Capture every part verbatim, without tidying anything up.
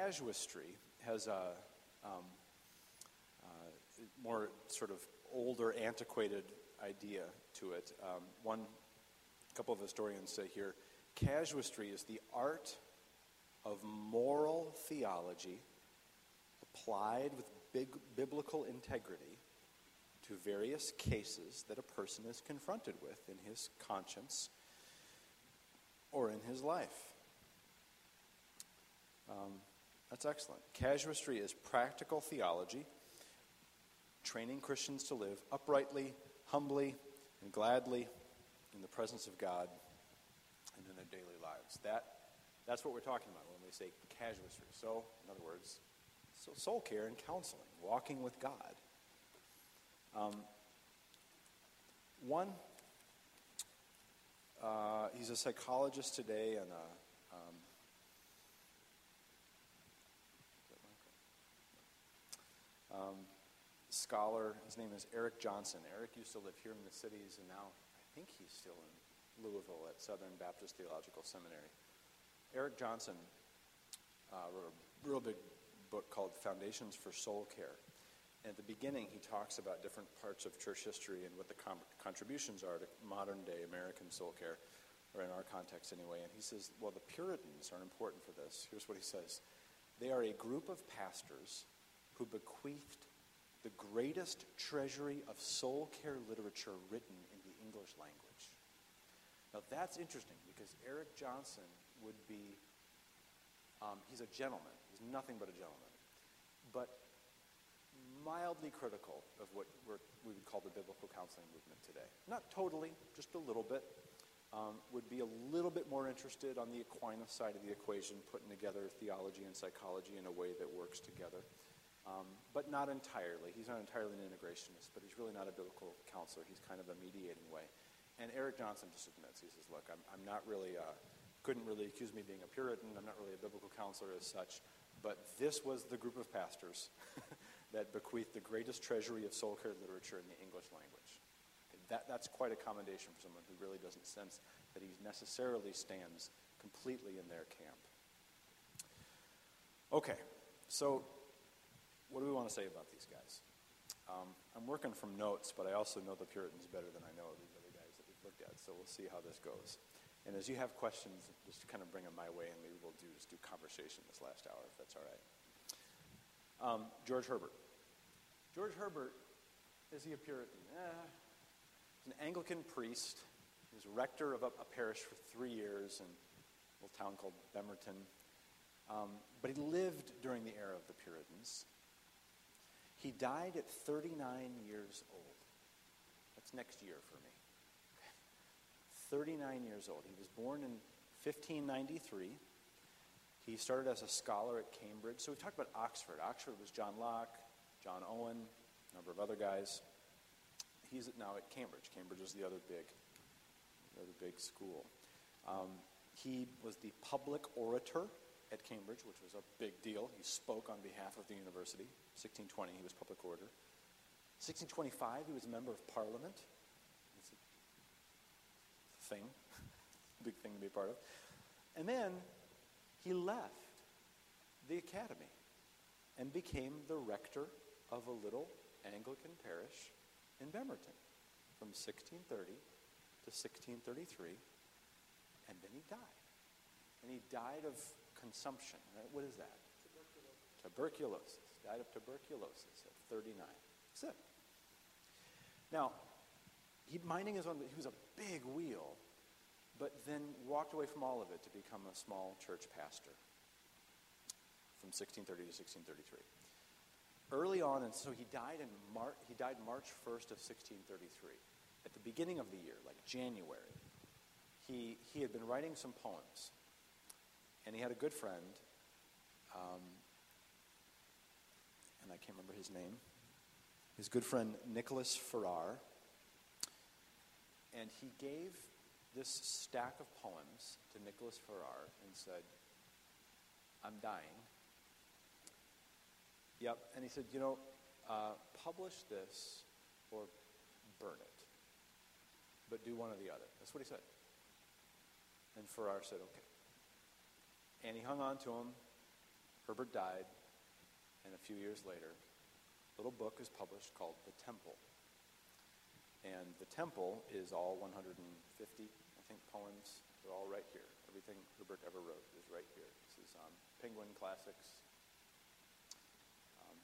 casuistry has a um, uh, more sort of older, antiquated idea to it. Um, one, a couple of historians say here, casuistry is the art of moral theology applied with big biblical integrity to various cases that a person is confronted with in his conscience or in his life. Um, that's excellent. Casuistry is practical theology, training Christians to live uprightly, humbly, and gladly in the presence of God and in their daily lives. That, that's what we're talking about when we say casuistry. So, in other words, so soul care and counseling, walking with God. Um, one, uh, he's a psychologist today and a um, um, scholar. His name is Eric Johnson. Eric used to live here in the cities, and now I think he's still in Louisville at Southern Baptist Theological Seminary. Eric Johnson uh, wrote a real big book called Foundations for Soul Care. And at the beginning, he talks about different parts of church history and what the com- contributions are to modern-day American soul care, or in our context anyway. And he says, well, the Puritans are important for this. Here's what he says. They are a group of pastors who bequeathed the greatest treasury of soul care literature written in the English language. Now, that's interesting because Eric Johnson would be, um, he's a gentleman. He's nothing but a gentleman. But mildly critical of what we're, we would call the biblical counseling movement today. Not totally, just a little bit. Um, would be a little bit more interested on the Aquinas side of the equation, putting together theology and psychology in a way that works together. Um, but not entirely. He's not entirely an integrationist, but he's really not a biblical counselor. He's kind of a mediating way. And Eric Johnson just admits, he says, look, I'm, I'm not really, uh, couldn't really accuse me of being a Puritan. I'm not really a biblical counselor as such. But this was the group of pastors that bequeathed the greatest treasury of soul care literature in the English language. Okay, that, that's quite a commendation for someone who really doesn't sense that he necessarily stands completely in their camp. Okay, so what do we want to say about these guys? Um, I'm working from notes, but I also know the Puritans better than I know these other guys that we've looked at, so we'll see how this goes. And as you have questions, just kind of bring them my way, and maybe we'll do just do conversation this last hour, if that's all right. Um, George Herbert. George Herbert, is he a Puritan? Eh, he's an Anglican priest. He was rector of a, a parish for three years in a little town called Bemerton. Um, but he lived during the era of the Puritans. He died at thirty-nine years old. That's next year for me. thirty-nine years old. He was born in fifteen ninety-three. He started as a scholar at Cambridge. So we talked about Oxford. Oxford was John Locke, John Owen, a number of other guys. He's now at Cambridge. Cambridge is the other big, the other big school. Um, he was the public orator at Cambridge, which was a big deal. He spoke on behalf of the university. sixteen twenty, he was public orator. sixteen twenty-five, he was a member of Parliament. It's a thing, big thing to be a part of. And then he left the academy and became the rector of a little Anglican parish in Bemerton from sixteen thirty to sixteen thirty-three, and then he died. And he died of consumption. Right? What is that? Tuberculosis. Tuberculosis. Died of tuberculosis at thirty-nine. That's it. Now, he minding his own, he was a big wheel, but then walked away from all of it to become a small church pastor from sixteen thirty to sixteen thirty-three. Early on, and so he died in Mar- he died March first of sixteen thirty-three. At the beginning of the year, like January, he he had been writing some poems, and he had a good friend, um, and I can't remember his name. His good friend Nicholas Ferrar, and he gave this stack of poems to Nicholas Ferrar and said, "I'm dying." Yep, and he said, you know, uh, publish this or burn it, but do one or the other. That's what he said. And Farrar said, okay. And he hung on to him Herbert died, and a few years later, a little book is published called The Temple. And The Temple is all one hundred fifty, I think, poems. They're all right here. Everything Herbert ever wrote is right here. This is um, Penguin Classics. Um,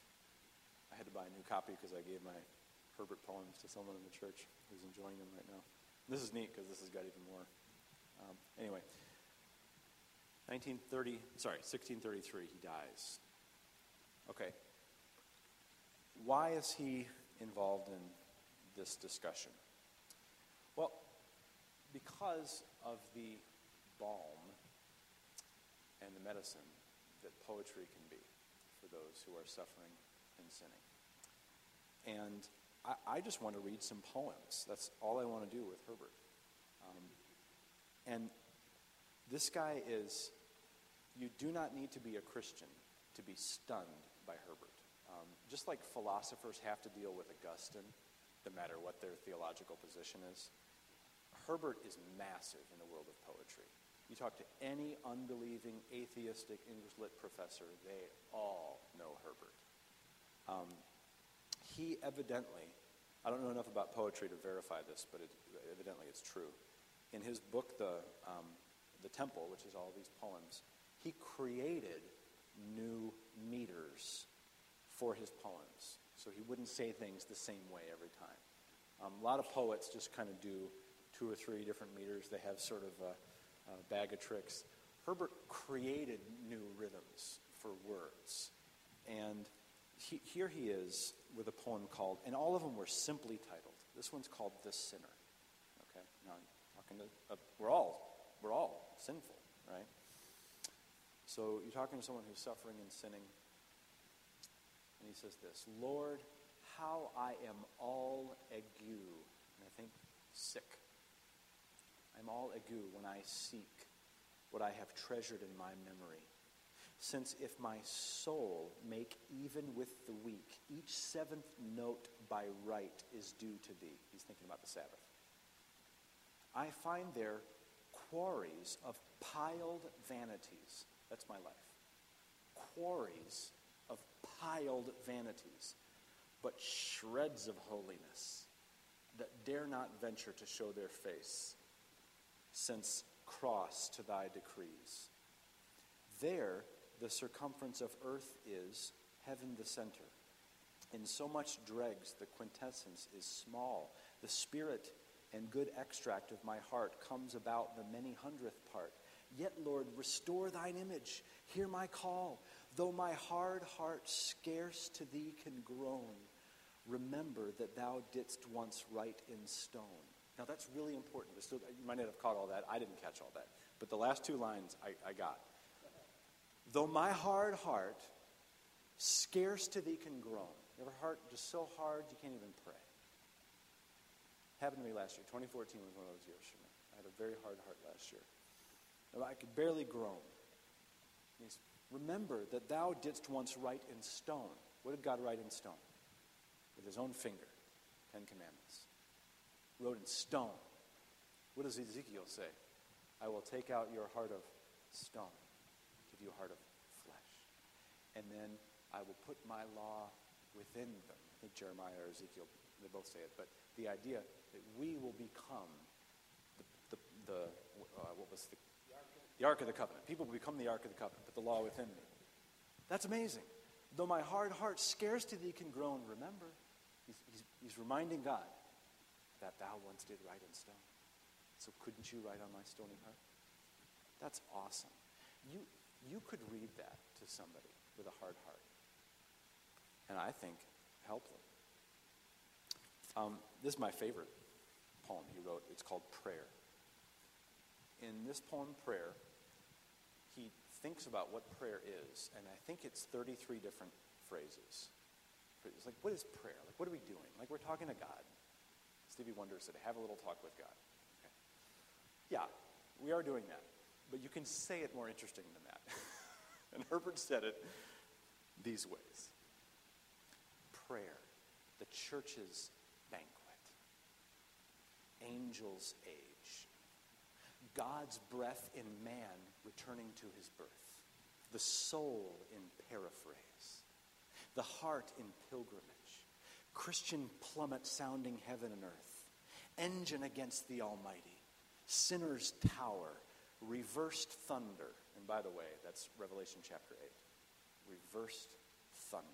I had to buy a new copy because I gave my Herbert poems to someone in the church who's enjoying them right now. This is neat because this has got even more. Um, anyway, nineteen thirty, sorry, sixteen thirty-three, he dies. Okay. Why is he involved in this discussion? Well, because of the balm and the medicine that poetry can be for those who are suffering and sinning. And I, I just want to read some poems. That's all I want to do with Herbert. Um, and this guy is, you do not need to be a Christian to be stunned by Herbert. Um, just like philosophers have to deal with Augustine, no matter what their theological position is, Herbert is massive in the world of poetry. You talk to any unbelieving, atheistic English lit professor, they all know Herbert. Um, he evidently, I don't know enough about poetry to verify this, but it, evidently it's true. In his book, The, um, The Temple, which is all these poems, he created new meters for his poems, so he wouldn't say things the same way every time. Um, a lot of poets just kind of do two or three different meters. They have sort of a, a bag of tricks. Herbert created new rhythms for words. And he, here he is with a poem called, and all of them were simply titled. This one's called The Sinner. Okay, now I'm talking to, uh, we're all, we're all sinful, right? So you're talking to someone who's suffering and sinning, and he says this: Lord, how I am all ague, and I think sick. I'm all ague when I seek what I have treasured in my memory. Since if my soul make even with the weak, each seventh note by right is due to thee. He's thinking about the Sabbath. I find there quarries of piled vanities. That's my life. Quarries of piled vanities, but shreds of holiness that dare not venture to show their face, since cross to thy decrees. There the circumference of earth is, heaven the center. In so much dregs the quintessence is small. The spirit and good extract of my heart comes about the many hundredth part. Yet, Lord, restore thine image. Hear my call. Though my hard heart scarce to thee can groan, remember that thou didst once write in stone. Now, that's really important. Still, you might not have caught all that. I didn't catch all that. But the last two lines I, I got. Though my hard heart scarce to thee can groan. Your heart just so hard you can't even pray. Happened to me last year. twenty fourteen was one of those years for me. I had a very hard heart last year. I could barely groan. He's, remember that thou didst once write in stone. What did God write in stone? With his own finger. Ten Commandments. Wrote in stone. What does Ezekiel say? I will take out your heart of stone, give you a heart of flesh. And then I will put my law within them. I think Jeremiah or Ezekiel, they both say it. But the idea that we will become the, the, the uh, what was the, the Ark of the Covenant. People will become the Ark of the Covenant, put the law within me. That's amazing. Though my hard heart scarce to thee can groan, remember, he's, he's, he's reminding God that thou once did write in stone. So couldn't you write on my stony heart? That's awesome. You, you could read that to somebody with a hard heart. And I think help them. Um, this is my favorite poem he wrote. It's called Prayer. In this poem, Prayer, he thinks about what prayer is, and I think it's thirty-three different phrases. It's like, what is prayer? Like, what are we doing? Like, we're talking to God. Stevie Wonder said, have a little talk with God. Okay. Yeah, we are doing that. But you can say it more interesting than that. And Herbert said it these ways. Prayer, the church's banquet, angel's age, God's breath in man returning to his birth, the soul in paraphrase, the heart in pilgrimage, Christian plummet sounding heaven and earth, engine against the Almighty, sinner's tower, reversed thunder. And by the way, that's Revelation chapter eight. Reversed thunder.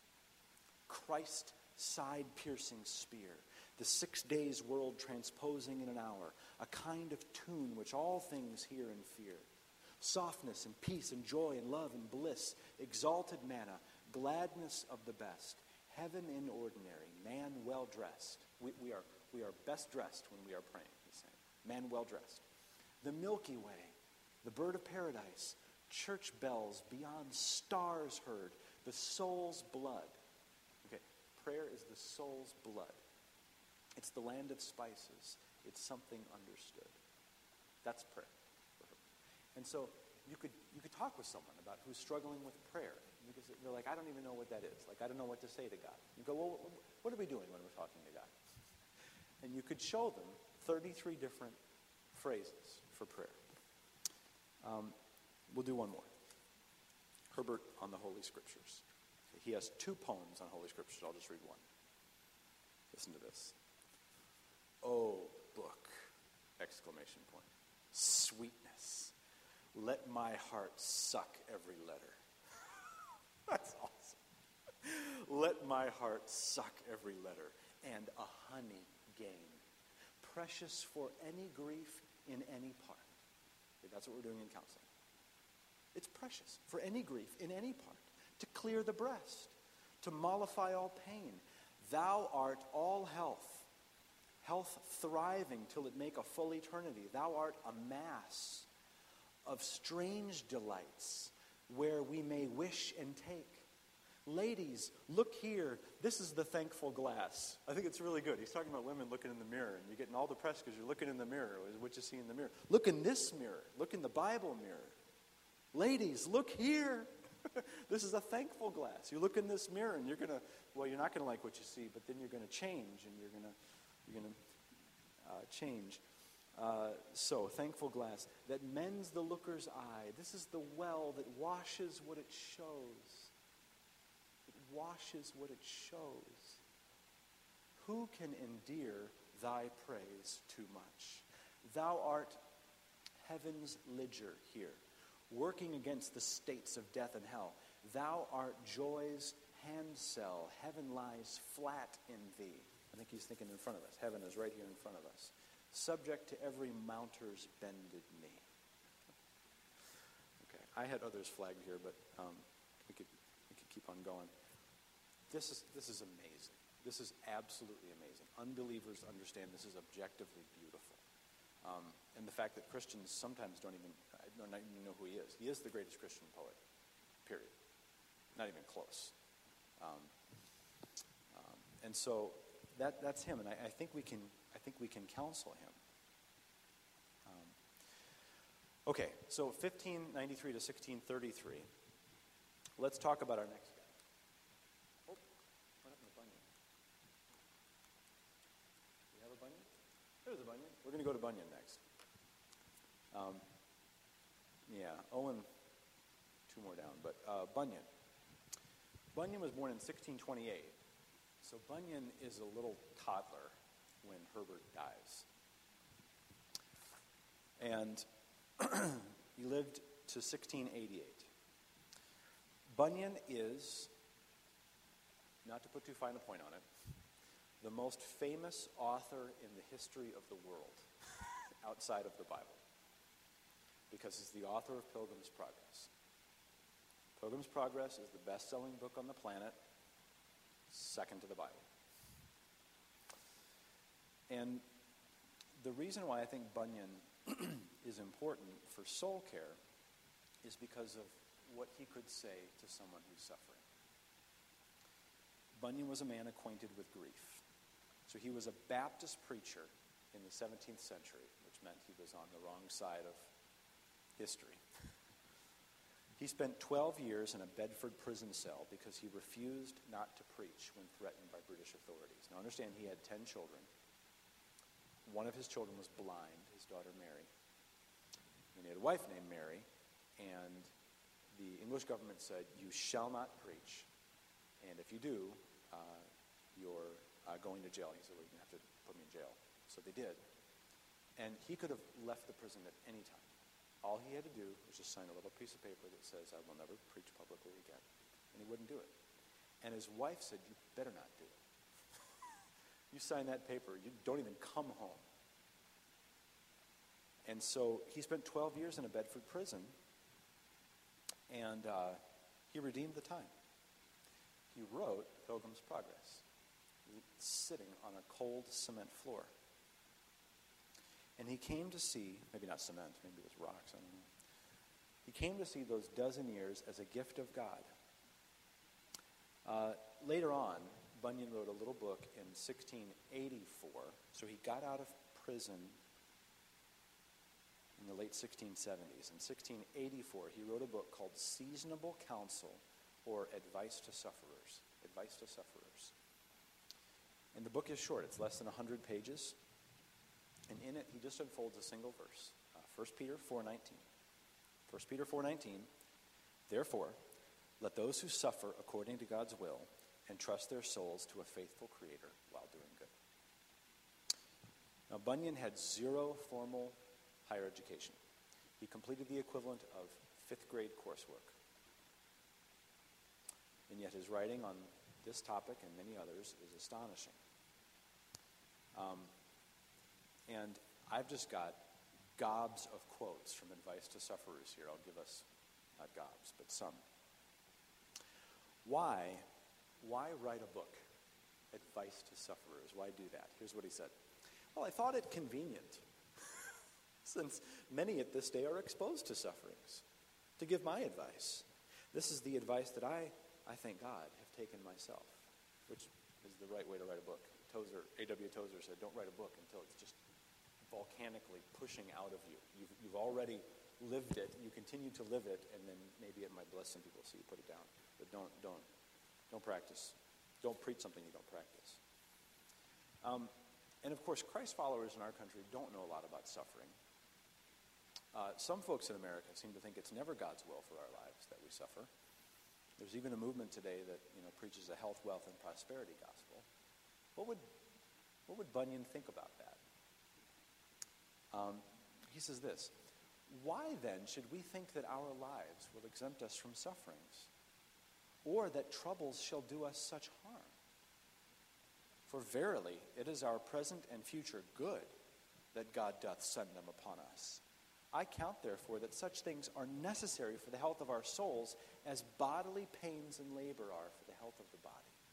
Christ side-piercing spear, the six days world transposing in an hour, a kind of tune which all things hear and fear. Softness and peace and joy and love and bliss, exalted manna, gladness of the best, heaven in ordinary, man well dressed. We, we are we are best dressed when we are praying, he's saying. Man well dressed. The Milky Way, the bird of paradise, church bells beyond stars heard, the soul's blood. Okay, prayer is the soul's blood. It's the land of spices. It's something understood. That's prayer for her. And so you could you could talk with someone about who's struggling with prayer. Because they're like, I don't even know what that is. Like, I don't know what to say to God. You go, well, what are we doing when we're talking to God? And you could show them thirty-three different phrases for prayer. Um, we'll do one more. Herbert on the Holy Scriptures. He has two poems on Holy Scriptures. I'll just read one. Listen to this. Oh, book, exclamation point. Sweetness. Let my heart suck every letter. That's awesome. Let my heart suck every letter, and a honey gain. Precious for any grief in any part. Okay, that's what we're doing in counseling. It's precious for any grief in any part. To clear the breast. To mollify all pain. Thou art all health. Health thriving till it make a full eternity. Thou art a mass of strange delights where we may wish and take. Ladies, look here. This is the thankful glass. I think it's really good. He's talking about women looking in the mirror, and you're getting all depressed because you're looking in the mirror. What you see in the mirror. Look in this mirror. Look in the Bible mirror. Ladies, look here. This is a thankful glass. You look in this mirror, and you're gonna. Well, you're not gonna like what you see, but then you're gonna change, and you're gonna, you're gonna uh, change. Uh, so, thankful glass that mends the looker's eye. This is the well that washes what it shows. It washes what it shows. Who can endear thy praise too much? Thou art heaven's ledger here, working against the states of death and hell. Thou art joy's handcell. Heaven lies flat in thee. I think he's thinking in front of us. Heaven is right here in front of us. Subject to every mounter's bended knee. Okay, I had others flagged here, but um, we could we could keep on going. This is this is amazing. This is absolutely amazing. Unbelievers understand this is objectively beautiful, um, and the fact that Christians sometimes don't even don't even know who he is. He is the greatest Christian poet. Period. Not even close. Um, um, and so that that's him, and I, I think we can. I think we can counsel him. Um, okay, so fifteen ninety-three to sixteen thirty-three. Let's talk about our next guy. Oh, what happened to Bunyan? Do we have a Bunyan? There's a Bunyan. We're going to go to Bunyan next. Um, yeah, Owen, two more down, but uh, Bunyan. Bunyan was born in sixteen twenty-eight. So Bunyan is a little toddler when Herbert dies. And he lived to sixteen eighty-eight. Bunyan is, not to put too fine a point on it, the most famous author in the history of the world outside of the Bible. Because he's the author of Pilgrim's Progress. Pilgrim's Progress is the best-selling book on the planet, second to the Bible. And the reason why I think Bunyan is important for soul care is because of what he could say to someone who's suffering. Bunyan was a man acquainted with grief. So he was a Baptist preacher in the seventeenth century, which meant he was on the wrong side of history. He spent twelve years in a Bedford prison cell because he refused not to preach when threatened by British authorities. Now understand, he had ten children. One of his children was blind, his daughter Mary. And he had a wife named Mary, and the English government said, you shall not preach, and if you do, uh, you're uh, going to jail. He said, well, you're going to have to put me in jail. So they did. And he could have left the prison at any time. All he had to do was just sign a little piece of paper that says, I will never preach publicly again. And he wouldn't do it. And his wife said, you better not do it. You sign that paper, you don't even come home. And so he spent twelve years in a Bedford prison, and uh, he redeemed the time. He wrote Pilgrim's Progress, sitting on a cold cement floor. And he came to see, maybe not cement, maybe it was rocks, I don't know. He came to see those dozen years as a gift of God. Uh, later on, Bunyan wrote a little book in sixteen eighty-four, so he got out of prison in the late sixteen seventies. In sixteen eighty-four, he wrote a book called Seasonable Counsel, or Advice to Sufferers. Advice to Sufferers. And the book is short. It's less than one hundred pages. And in it, he just unfolds a single verse. Uh, First Peter four nineteen. First Peter four nineteen. Therefore, let those who suffer according to God's will entrust their souls to a faithful Creator while doing good. Now, Bunyan had zero formal higher education. He completed the equivalent of fifth grade coursework. And yet his writing on this topic and many others is astonishing. Um, and I've just got gobs of quotes from Advice to Sufferers here. I'll give us, not gobs, but some. Why, why write a book, Advice to Sufferers? Why do that? Here's what he said. Well, I thought it convenient, since many at this day are exposed to sufferings, to give my advice. This is the advice that I, I thank God, have taken myself, which is the right way to write a book. Tozer, A W Tozer said, don't write a book until it's just volcanically pushing out of you. You've, you've already lived it, you continue to live it, and then maybe it might bless some people, so you put it down. But don't, don't, don't practice. Don't preach something you don't practice. Um, and of course, Christ followers in our country don't know a lot about suffering. Uh, some folks in America seem to think it's never God's will for our lives that we suffer. There's even a movement today that, you know, preaches a health, wealth, and prosperity gospel. What would, what would Bunyan think about that? Um, he says this, why then should we think that our lives will exempt us from sufferings, or that troubles shall do us such harm? For verily it is our present and future good that God doth send them upon us. I count therefore that such things are necessary for the health of our souls, as bodily pains and labor are for the health of the body.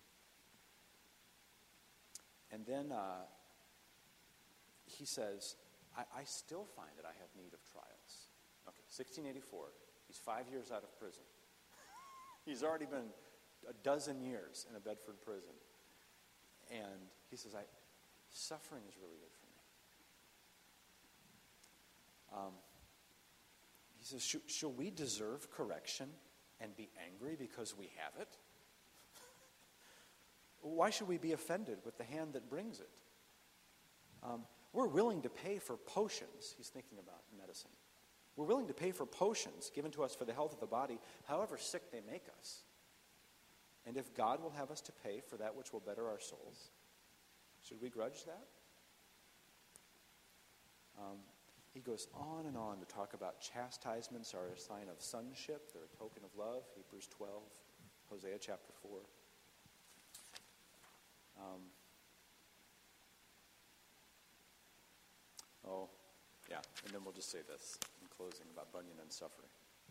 And then uh, he says, I, I still find that I have need of trials. Okay, sixteen eighty-four, he's five years out of prison. He's already been a dozen years in a Bedford prison. And he says, I, suffering is really good for me. Um, he says, Sh- shall we deserve correction and be angry because we have it? Why should we be offended with the hand that brings it? Um, we're willing to pay for potions. He's thinking about medicine. We're willing to pay for potions given to us for the health of the body, however sick they make us. And if God will have us to pay for that which will better our souls, should we grudge that? Um, he goes on and on to talk about chastisements are a sign of sonship. They're a token of love. Hebrews twelve, Hosea chapter four. Um, oh, yeah, and then we'll just say this in closing about Bunyan and suffering.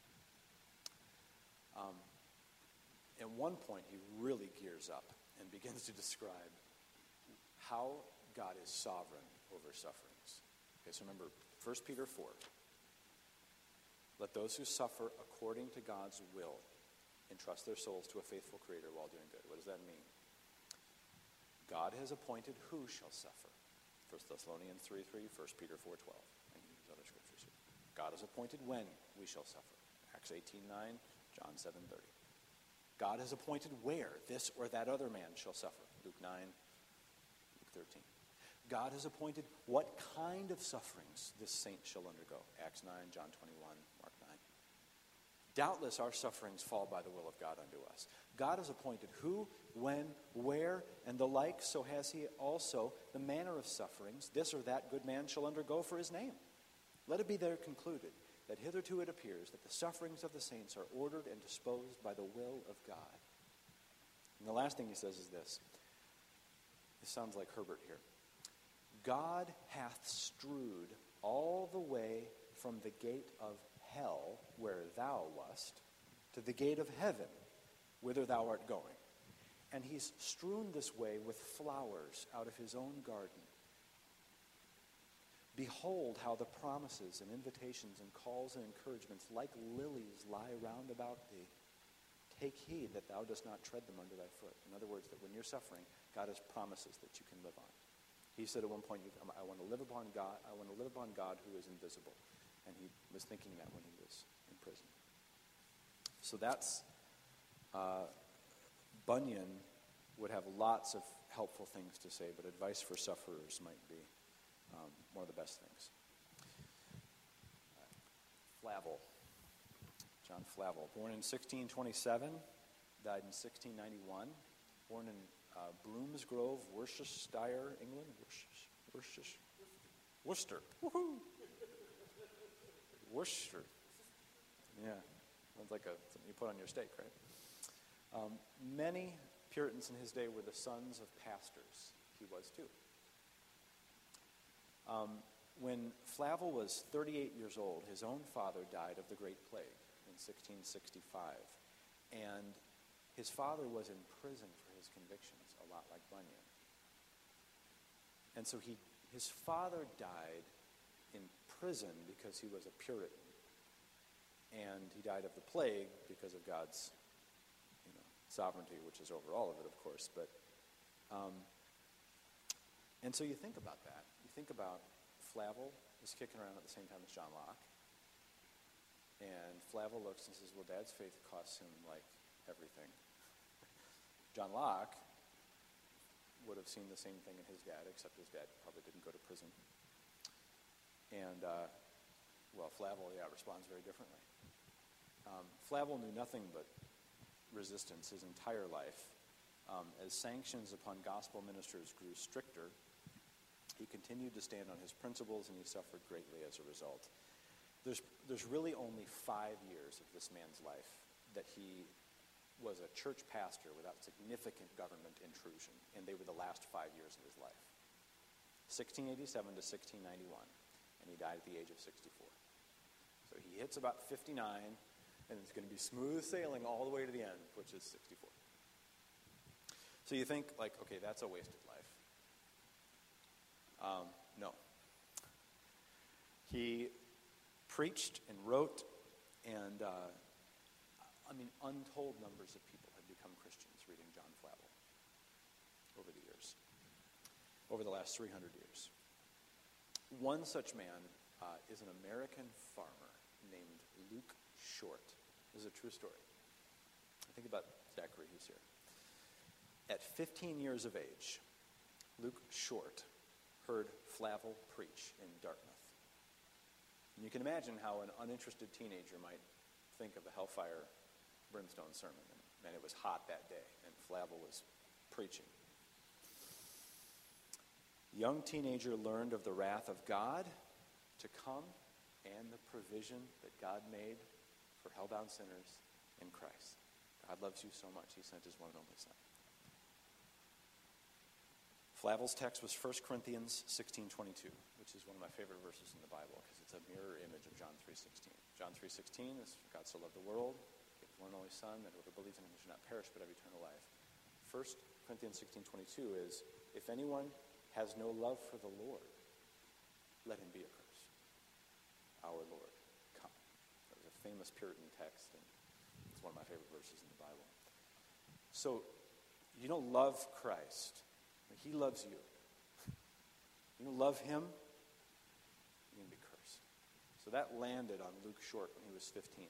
Um, at one point, he really gears up and begins to describe how God is sovereign over sufferings. Okay, so remember, First Peter four. Let those who suffer according to God's will entrust their souls to a faithful Creator while doing good. What does that mean? God has appointed who shall suffer. First Thessalonians three three, First Peter four twelve. I can use other scriptures here. God has appointed when we shall suffer. Acts eighteen nine, John seven thirty. God has appointed where this or that other man shall suffer. Luke nine, Luke thirteen. God has appointed what kind of sufferings this saint shall undergo. Acts nine, John twenty-one, Mark nine. Doubtless our sufferings fall by the will of God unto us. God has appointed who, when, where, and the like, so has he also the manner of sufferings this or that good man shall undergo for his name. Let it be there concluded that hitherto it appears that the sufferings of the saints are ordered and disposed by the will of God. And the last thing he says is this. This sounds like Herbert here. God hath strewed all the way from the gate of hell, where thou wast, to the gate of heaven, whither thou art going. And he's strewn this way with flowers out of his own garden. Behold how the promises and invitations and calls and encouragements like lilies lie round about thee. Take heed that thou dost not tread them under thy foot. In other words, that when you're suffering, God has promises that you can live on. He said at one point, I want to live upon God, I want to live upon God who is invisible. And he was thinking that when he was in prison. So that's, uh, Bunyan would have lots of helpful things to say, but advice for sufferers might be um, one of the best things. Uh, Flavel, John Flavel, born in sixteen twenty-seven, died in sixteen ninety-one, born in uh, Bloomsgrove, Worcestershire, England, Worcester, Worcester, woohoo! Worcester. Yeah, sounds like a, something you put on your steak, right? Um, many Puritans in his day were the sons of pastors. He was too. Um, when Flavel was thirty-eight years old, his own father died of the Great Plague in sixteen sixty-five. And his father was in prison for his convictions, a lot like Bunyan. And so he, his father died in prison because he was a Puritan. And he died of the plague because of God's, you know, sovereignty, which is over all of it, of course. But, um, and so you think about that. You think about Flavel was kicking around at the same time as John Locke. And Flavel looks and says, well, Dad's faith costs him, like, everything. John Locke would have seen the same thing in his dad, except his dad probably didn't go to prison. And, uh, well, Flavel, yeah, responds very differently. Um, Flavel knew nothing but resistance his entire life. Um, as sanctions upon gospel ministers grew stricter, he continued to stand on his principles, and he suffered greatly as a result. There's, there's really only five years of this man's life that he was a church pastor without significant government intrusion, and they were the last five years of his life. sixteen eighty-seven to sixteen ninety-one. And he died at the age of sixty-four. So he hits about fifty-nine, and it's going to be smooth sailing all the way to the end, which is sixty-four. So you think, like, okay, that's a wasted life. Um, no. He preached and wrote, and, uh, I mean, untold numbers of people have become Christians reading John Flavel over the years, over the last three hundred years. One such man uh, is an American farmer named Luke Short. This is a true story. Think about Zachary, who's here. At fifteen years of age, Luke Short heard Flavel preach in Dartmouth. And you can imagine how an uninterested teenager might think of a hellfire brimstone sermon. And man, it was hot that day, and Flavel was preaching. Young teenager learned of the wrath of God to come and the provision that God made for hell-bound sinners in Christ. God loves you so much, he sent his one and only Son. Flavel's text was First Corinthians sixteen twenty-two, which is one of my favorite verses in the Bible because it's a mirror image of John three sixteen. John three sixteen is, God so loved the world, gave his one and only Son, that whoever believes in him should not perish but have eternal life. First Corinthians sixteen twenty-two is, if anyone has no love for the Lord, let him be accursed. Our Lord, come. That was a famous Puritan text, and it's one of my favorite verses in the Bible. So, you don't love Christ. He loves you. You don't love him, you're going to be cursed. So that landed on Luke Short when he was fifteen.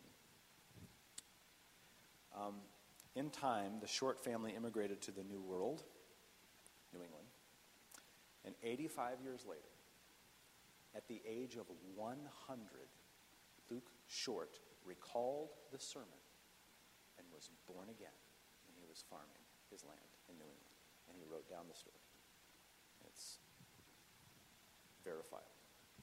Um, in time, the Short family immigrated to the New World, New England. And eighty-five years later, at the age of one hundred, Luke Short recalled the sermon and was born again when he was farming his land in New England. And he wrote down the story. It's verifiable.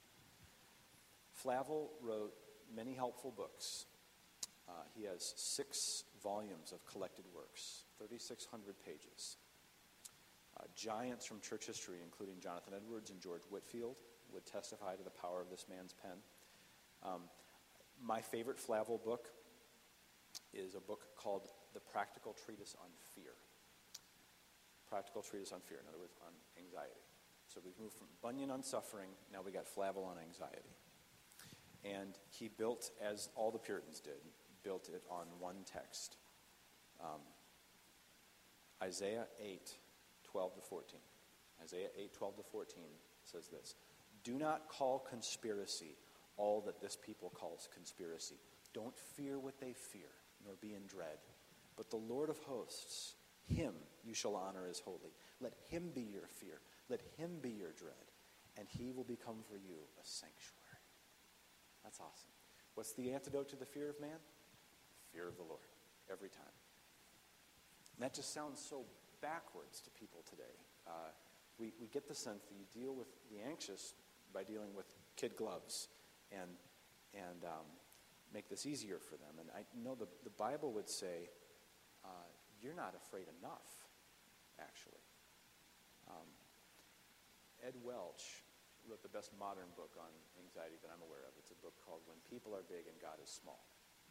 Flavel wrote many helpful books. Uh, he has six volumes of collected works, thirty-six hundred pages. Uh, giants from church history, including Jonathan Edwards and George Whitefield, would testify to the power of this man's pen. Um, my favorite Flavel book is a book called The Practical Treatise on Fear. Practical Treatise on Fear, in other words, on anxiety. So we've moved from Bunyan on suffering, now we got Flavel on anxiety. And he built, as all the Puritans did, built it on one text. Um, Isaiah eight, twelve to fourteen. Isaiah eight, twelve to fourteen says this: "Do not call conspiracy all that this people calls conspiracy. Don't fear what they fear, nor be in dread. But the Lord of hosts, him you shall honor as holy. Let him be your fear. Let him be your dread. And he will become for you a sanctuary." That's awesome. What's the antidote to the fear of man? Fear of the Lord, every time. And that just sounds so backwards to people today. Uh, we, we get the sense that you deal with the anxious by dealing with kid gloves and and um, make this easier for them. And I know the, the Bible would say, uh, you're not afraid enough, actually. Um, Ed Welch wrote the best modern book on anxiety that I'm aware of. It's a book called When People Are Big and God is Small.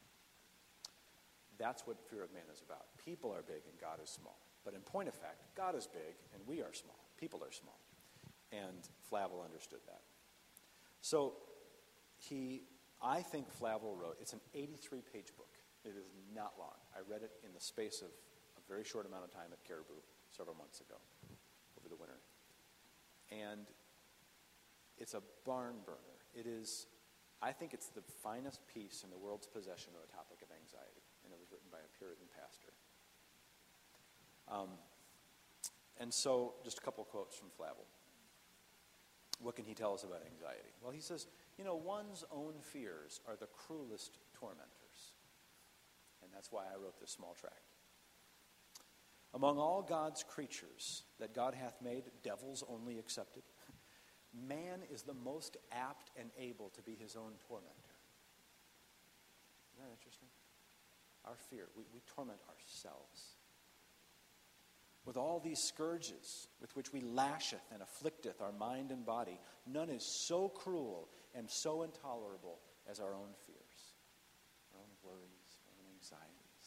That's what fear of man is about. People are big and God is small. But in point of fact, God is big and we are small. People are small. And Flavel understood that. So he, I think Flavel wrote, it's an eighty-three page book. It is not long. I read it in the space of a very short amount of time at Caribou several months ago, over the winter. And it's a barn burner. It is, I think it's the finest piece in the world's possession of the topic of anxiety. And it was written by a Puritan pastor. Um, and so, just a couple quotes from Flavel. What can he tell us about anxiety? Well, he says, you know, one's own fears are the cruelest tormentors. And that's why I wrote this small tract. "Among all God's creatures that God hath made, devils only excepted, man is the most apt and able to be his own tormentor." Isn't that interesting? Our fear, we, we torment ourselves. "With all these scourges with which we lasheth and afflicteth our mind and body, none is so cruel and so intolerable as our own fears," our own worries, our own anxieties.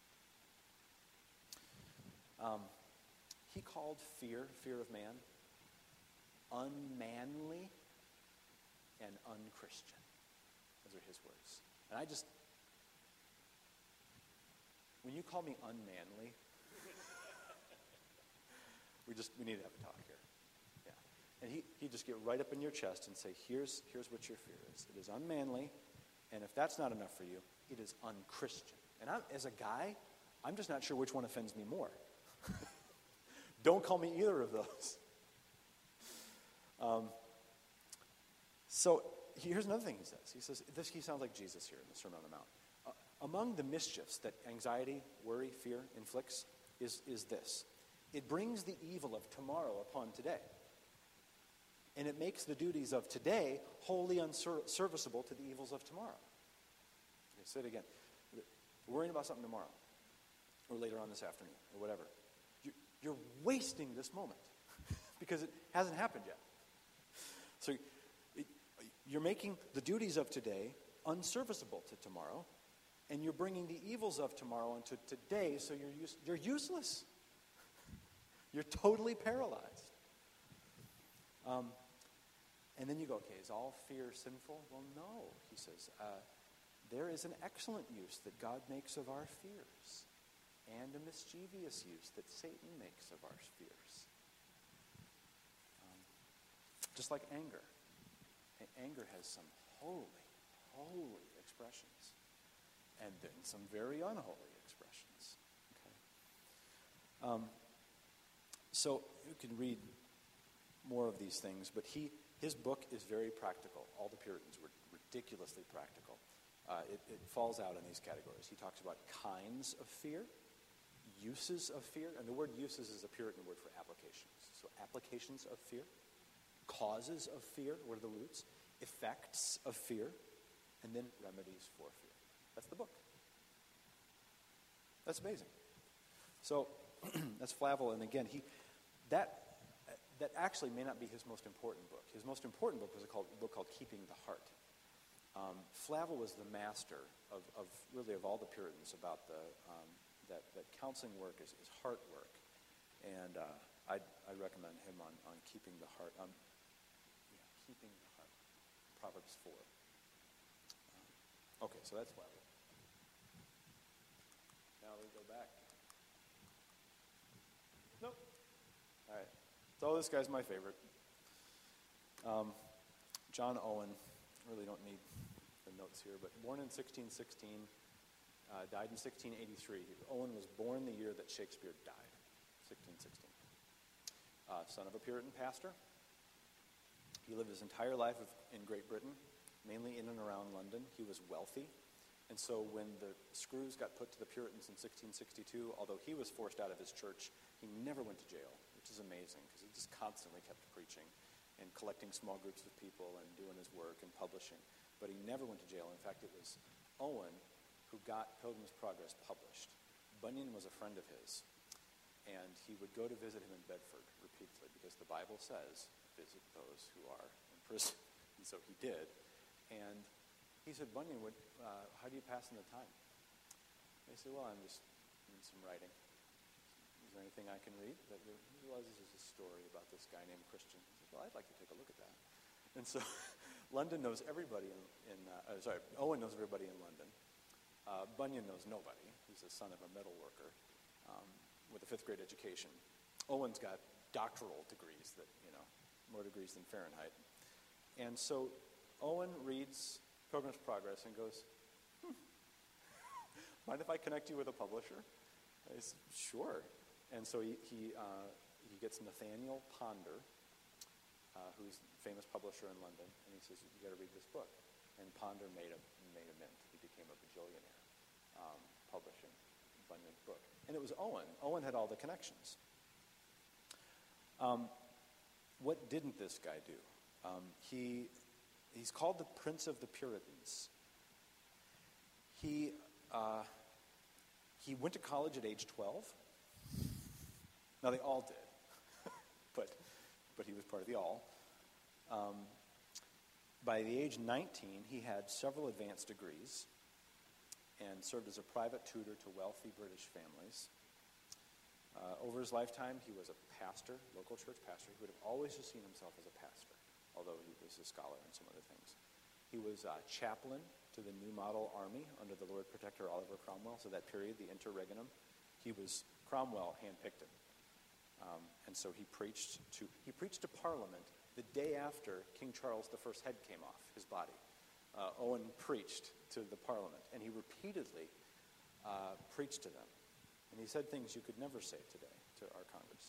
Um, he called fear, fear of man, unmanly and unchristian. Those are his words. And I just, when you call me unmanly, we just, we need to have a talk here. Yeah. And he, he'd just get right up in your chest and say, here's, here's what your fear is. It is unmanly, and if that's not enough for you, it is unchristian. And I'm, as a guy, I'm just not sure which one offends me more. Don't call me either of those. Um, so here's another thing he says. He says, this he sounds like Jesus here in the Sermon on the Mount. Uh, among the mischiefs that anxiety, worry, fear inflicts is, is this. It brings the evil of tomorrow upon today. And it makes the duties of today wholly unserviceable to the evils of tomorrow. Okay, say it again. Worrying about something tomorrow, or later on this afternoon, or whatever. You're wasting this moment because it hasn't happened yet. So it, you're making the duties of today unserviceable to tomorrow, and you're bringing the evils of tomorrow into today, so you're use, you're useless. You're totally paralyzed. Um, and then you go, okay, is all fear sinful? Well, no, he says. Uh, there is an excellent use that God makes of our fears, and a mischievous use that Satan makes of our fears. Um, just like anger. Anger has some holy, holy expressions, and then some very unholy expressions. Okay. Um, so you can read more of these things, but he his book is very practical. All the Puritans were ridiculously practical. uh, it, it falls out in these categories. He talks about kinds of fear, uses of fear, and the word uses is a Puritan word for applications. So applications of fear, causes of fear, what are the roots? Effects of fear, and then remedies for fear. That's the book. That's amazing. So that's Flavel, and again, he that that actually may not be his most important book. His most important book was a, called, a book called Keeping the Heart. Um, Flavel was the master of, of really of all the Puritans about the um, that, that counseling work is, is heart work, and uh, I I recommend him on, on Keeping the Heart. Um, yeah, Keeping the Heart, Proverbs four. Um, okay, so that's Flavel. Now we go back. Nope. All right. So this guy's my favorite. Um, John Owen. Really don't need the notes here, but born in sixteen sixteen, uh, died in sixteen eighty-three. Owen was born the year that Shakespeare died, sixteen sixteen. Uh, son of a Puritan pastor. He lived his entire life of, in Great Britain, mainly in and around London. He was wealthy. And so when the screws got put to the Puritans in sixteen sixty-two, although he was forced out of his church, he never went to jail, which is amazing because he just constantly kept preaching and collecting small groups of people and doing his work and publishing. But he never went to jail. In fact, it was Owen who got Pilgrim's Progress published. Bunyan was a friend of his, and he would go to visit him in Bedford repeatedly because the Bible says, visit those who are in prison. And so he did. And he said, Bunyan, would, uh, how do you pass in the time? He said, well, I'm just doing some writing. Is there anything I can read? That he realizes there's a story about this guy named Christian. He said, well, I'd like to take a look at that. And so London knows everybody in, in uh, uh, sorry, Owen knows everybody in London. Uh, Bunyan knows nobody. He's the son of a metal worker um, with a fifth grade education. Owen's got doctoral degrees that, you know, more degrees than Fahrenheit. And so Owen reads Pilgrim's Progress and goes, hmm, mind if I connect you with a publisher? I said, sure. And so he he, uh, he gets Nathaniel Ponder, uh, who's a famous publisher in London, and he says, you got to read this book. And Ponder made a made a mint. He became a bajillionaire, um, publishing Bunyan's book. And it was Owen. Owen had all the connections. Um, what didn't this guy do? Um, he he's called the Prince of the Puritans. He uh, he went to college at age twelve. Now, they all did, but but he was part of the all. Um, by the age nineteen, he had several advanced degrees and served as a private tutor to wealthy British families. Uh, over his lifetime, he was a pastor, local church pastor. He would have always just seen himself as a pastor, although he was a scholar and some other things. He was uh, chaplain to the New Model Army under the Lord Protector Oliver Cromwell. So that period, the interregnum, he was, Cromwell handpicked him. Um, and so he preached to he preached to Parliament the day after King Charles the First's head came off his body. Uh, Owen preached to the Parliament, and he repeatedly uh, preached to them. And he said things you could never say today to our Congress.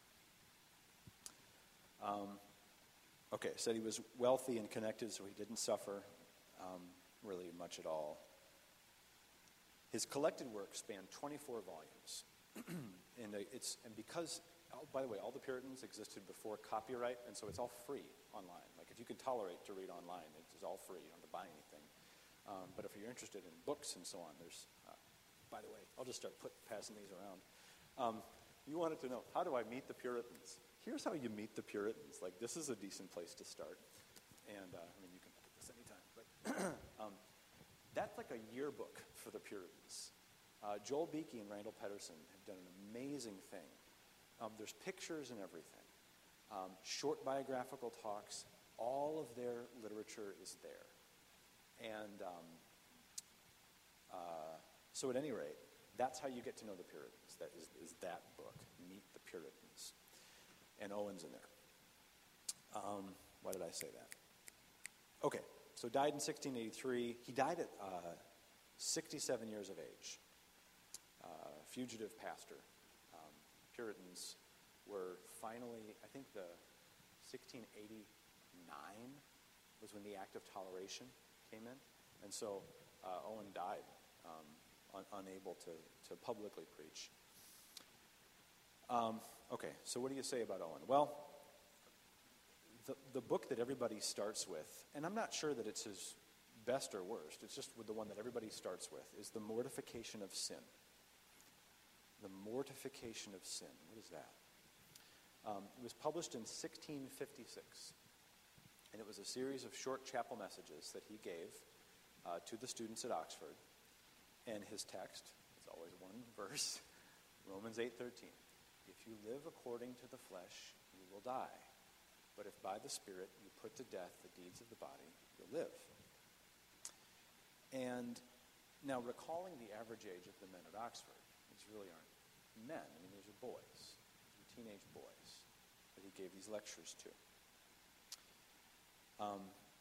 Um, okay, said he was wealthy and connected, so he didn't suffer um, really much at all. His collected work spanned twenty-four volumes. and it's and because, oh, by the way, all the Puritans existed before copyright, and so it's all free online. Like if you can tolerate to read online, it's all free. You don't have to buy anything. Um, but if you're interested in books and so on, there's. Uh, by the way, I'll just start put, passing these around. Um, you wanted to know, how do I meet the Puritans? Here's how you meet the Puritans. Like this is a decent place to start. And uh, I mean, you can look at this anytime. But um, that's like a yearbook for the Puritans. Uh, Joel Beakey and Randall Pedersen have done an amazing thing. Um, there's pictures and everything. Um, short biographical talks. All of their literature is there. And um, uh, so at any rate, that's how you get to know the Puritans. That is, is that book, Meet the Puritans. And Owen's in there. Um, why did I say that? Okay, so died in sixteen eighty-three. He died at uh, sixty-seven years of age. Uh, fugitive pastor. Um, Puritans were finally, I think the sixteen eighty-nine was when the Act of Toleration came in. And so uh, Owen died, um, un- unable to, to publicly preach. Um, okay, so what do you say about Owen? Well, the, the book that everybody starts with, and I'm not sure that it's his best or worst, it's just the one that everybody starts with, is The Mortification of Sin. The Mortification of Sin. What is that? Um, it was published in sixteen fifty-six, and it was a series of short chapel messages that he gave uh, to the students at Oxford. And his text is always one verse, Romans eight thirteen. If you live according to the flesh, you will die. But if by the Spirit you put to death the deeds of the body, you'll live. And now, recalling the average age of the men at Oxford, these really aren't men. I mean, these are boys. These are teenage boys that he gave these lectures to. Um,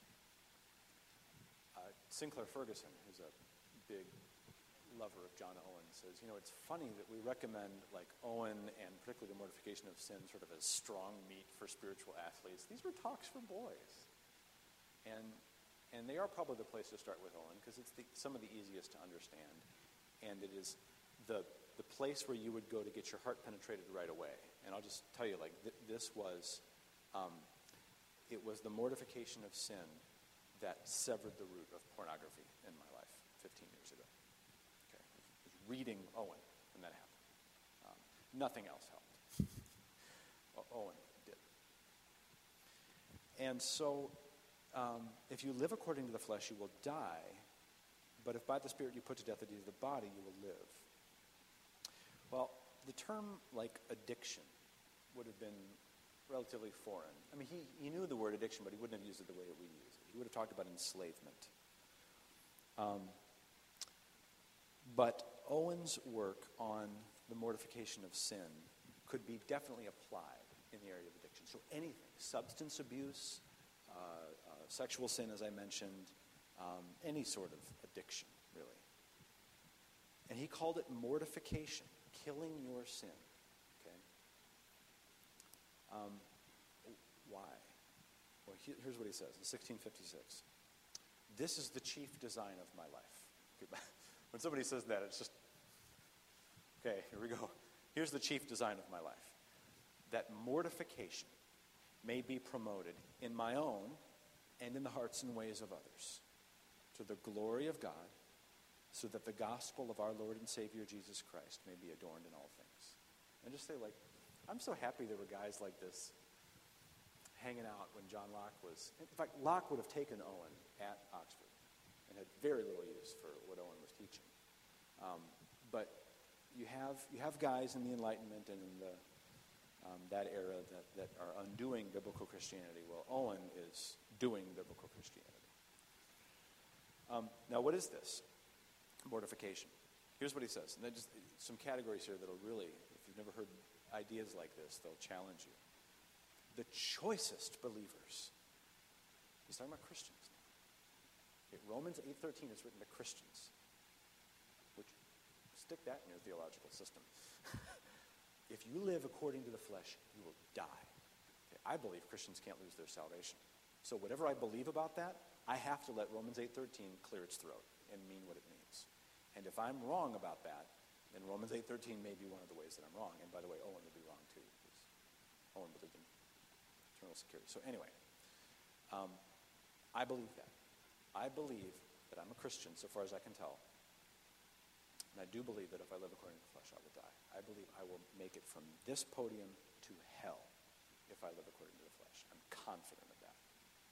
uh, Sinclair Ferguson, who's a big lover of John Owen, says, you know, it's funny that we recommend, like, Owen and particularly The Mortification of Sin sort of as strong meat for spiritual athletes. These were talks for boys. And and they are probably the place to start with Owen because it's the, some of the easiest to understand. And it is the the place where you would go to get your heart penetrated right away. And I'll just tell you, like, th- this was, um, it was the mortification of sin that severed the root of pornography in my life fifteen years ago. Okay, I was reading Owen when that happened. Um, nothing else helped. Well, Owen did. And so, um, if you live according to the flesh, you will die. But if by the Spirit you put to death the deeds of the body, you will live. Well, the term, like, addiction would have been relatively foreign. I mean, he, he knew the word addiction, but he wouldn't have used it the way that we use it. He would have talked about enslavement. Um, but Owen's work on the mortification of sin could be definitely applied in the area of addiction. So anything, substance abuse, uh, uh, sexual sin, as I mentioned, um, any sort of addiction, really. And he called it mortification, killing your sin. Okay. Um, why? Well, he, here's what he says in sixteen fifty-six. This is the chief design of my life. When somebody says that, it's just, okay, here we go. Here's the chief design of my life. That mortification may be promoted in my own and in the hearts and ways of others, to the glory of God, so that the gospel of our Lord and Savior Jesus Christ may be adorned in all things. And just say, like, I'm so happy there were guys like this hanging out when John Locke was... In fact, Locke would have taken Owen at Oxford and had very little use for what Owen was teaching. Um, but you have you have guys in the Enlightenment and in the um, that era that, that are undoing biblical Christianity. Well, Owen is doing biblical Christianity. Um, now, what is this? Mortification. Here's what he says. And then just some categories here that'll really, if you've never heard ideas like this, they'll challenge you. The choicest believers. He's talking about Christians now. Okay, Romans eight thirteen is written to Christians. Which, stick that in your theological system. If you live according to the flesh, you will die. Okay, I believe Christians can't lose their salvation. So whatever I believe about that, I have to let Romans eight thirteen clear its throat and mean what it means. And if I'm wrong about that, then Romans eight thirteen may be one of the ways that I'm wrong. And by the way, Owen would be wrong too, because Owen believed in eternal security. So anyway, um, I believe that. I believe that I'm a Christian so far as I can tell. And I do believe that if I live according to the flesh, I will die. I believe I will make it from this podium to hell if I live according to the flesh. I'm confident of that.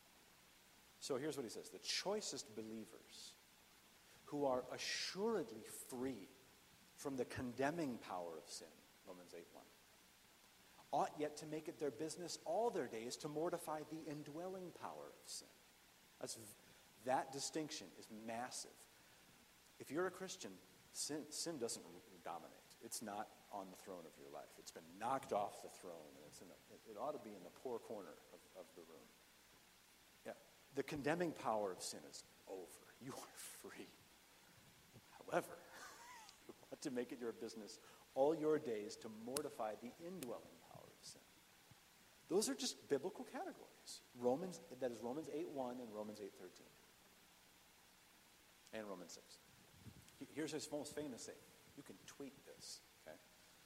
So here's what he says. The choicest believers who are assuredly free from the condemning power of sin, Romans eight one, ought yet to make it their business all their days to mortify the indwelling power of sin. That's, that distinction is massive. If you're a Christian, sin, sin doesn't dominate. It's not on the throne of your life. It's been knocked off the throne, and it's in the, it, it ought to be in the poor corner of, of the room. Yeah, the condemning power of sin is over. You are free. However, you want to make it your business all your days to mortify the indwelling power of sin. Those are just biblical categories. Romans, that is Romans eight one and Romans eight thirteen. and Romans six. Here's his most famous saying. You can tweet this, okay?